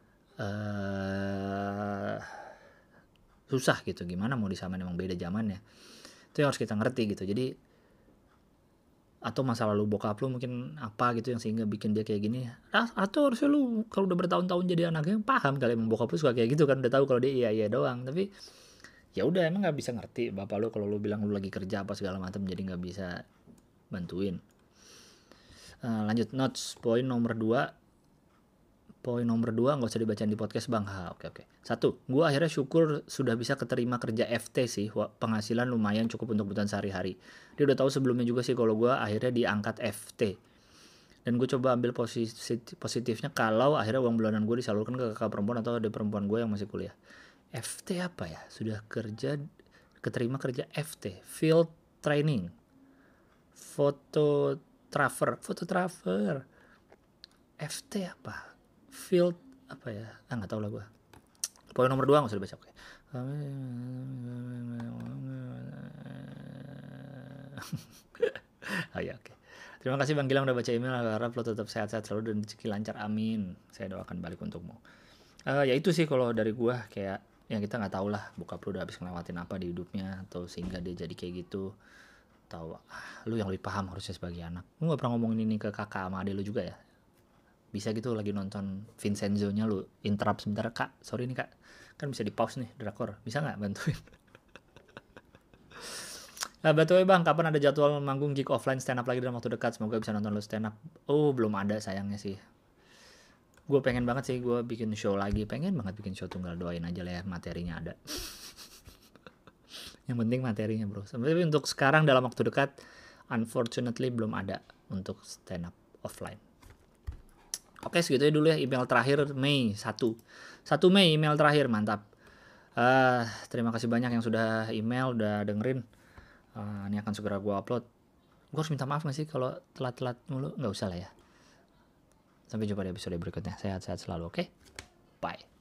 uh, susah gitu. Gimana mau disamain, emang beda zamannya. Itu yang harus kita ngerti gitu. Jadi atau masa lalu bokap lu mungkin apa gitu yang sehingga bikin dia kayak gini, atau harusnya lu kalau udah bertahun-tahun jadi anaknya paham kali emang bokap lu suka kayak gitu kan, udah tahu kalau dia iya iya doang. Tapi ya udah, emang nggak bisa ngerti bapak lu kalau lu bilang lu lagi kerja apa segala macam, jadi nggak bisa bantuin. Uh, lanjut notes poin nomor dua. Poin nomor dua nggak usah dibacain di podcast, Bang. Ha, oke oke. Satu, gue akhirnya syukur sudah bisa keterima kerja F T sih. Penghasilan lumayan cukup untuk kebutuhan sehari-hari. Dia udah tahu sebelumnya juga sih kalau gue akhirnya diangkat F T. Dan gue coba ambil positif, positifnya kalau akhirnya uang bulanan gue disalurkan ke kakak perempuan atau adik perempuan gue yang masih kuliah. F T apa ya? Sudah kerja, keterima kerja F T, Field Training, Fotografer, Fotografer. F T apa? Field apa ya? Ah nggak tahu lah gue. Poin nomor dua nggak usah dibaca. Oke. Oh ya oke. Terima kasih Bang Gilang udah baca email. Harap lo tetap sehat-sehat selalu dan rezeki lancar. Amin. Saya doakan balik untukmu. Uh, ya itu sih kalau dari gue, kayak yang kita nggak tahu lah bokap lu udah habis ngelewatin apa di hidupnya, atau sehingga dia jadi kayak gitu. Tahu ah, lu yang lebih paham harusnya sebagai anak. Lu nggak pernah ngomongin ini ke kakak sama adik lu juga ya? Bisa gitu lagi nonton Vincenzo-nya lu interrupt sebentar, kak sorry nih kak, kan bisa di pause nih drakor, bisa nggak bantuin? Nah btw Bang, kapan ada jadwal manggung gig offline stand up lagi dalam waktu dekat? Semoga bisa nonton lu stand up. Oh belum ada sayangnya sih. Gue pengen banget sih gue bikin show lagi, pengen banget bikin show tunggal, doain aja lah ya materinya ada. Yang penting materinya bro. Tapi untuk sekarang dalam waktu dekat unfortunately belum ada untuk stand up offline. Oke segitu dulu ya email terakhir Mei satu. satu Mei email terakhir, mantap. Uh, terima kasih banyak yang sudah email, udah dengerin. Uh, ini akan segera gue upload. Gue harus minta maaf gak sih kalau telat-telat mulu? Gak usah lah ya. Sampai jumpa di episode berikutnya. Sehat-sehat selalu, oke? Okay? Bye.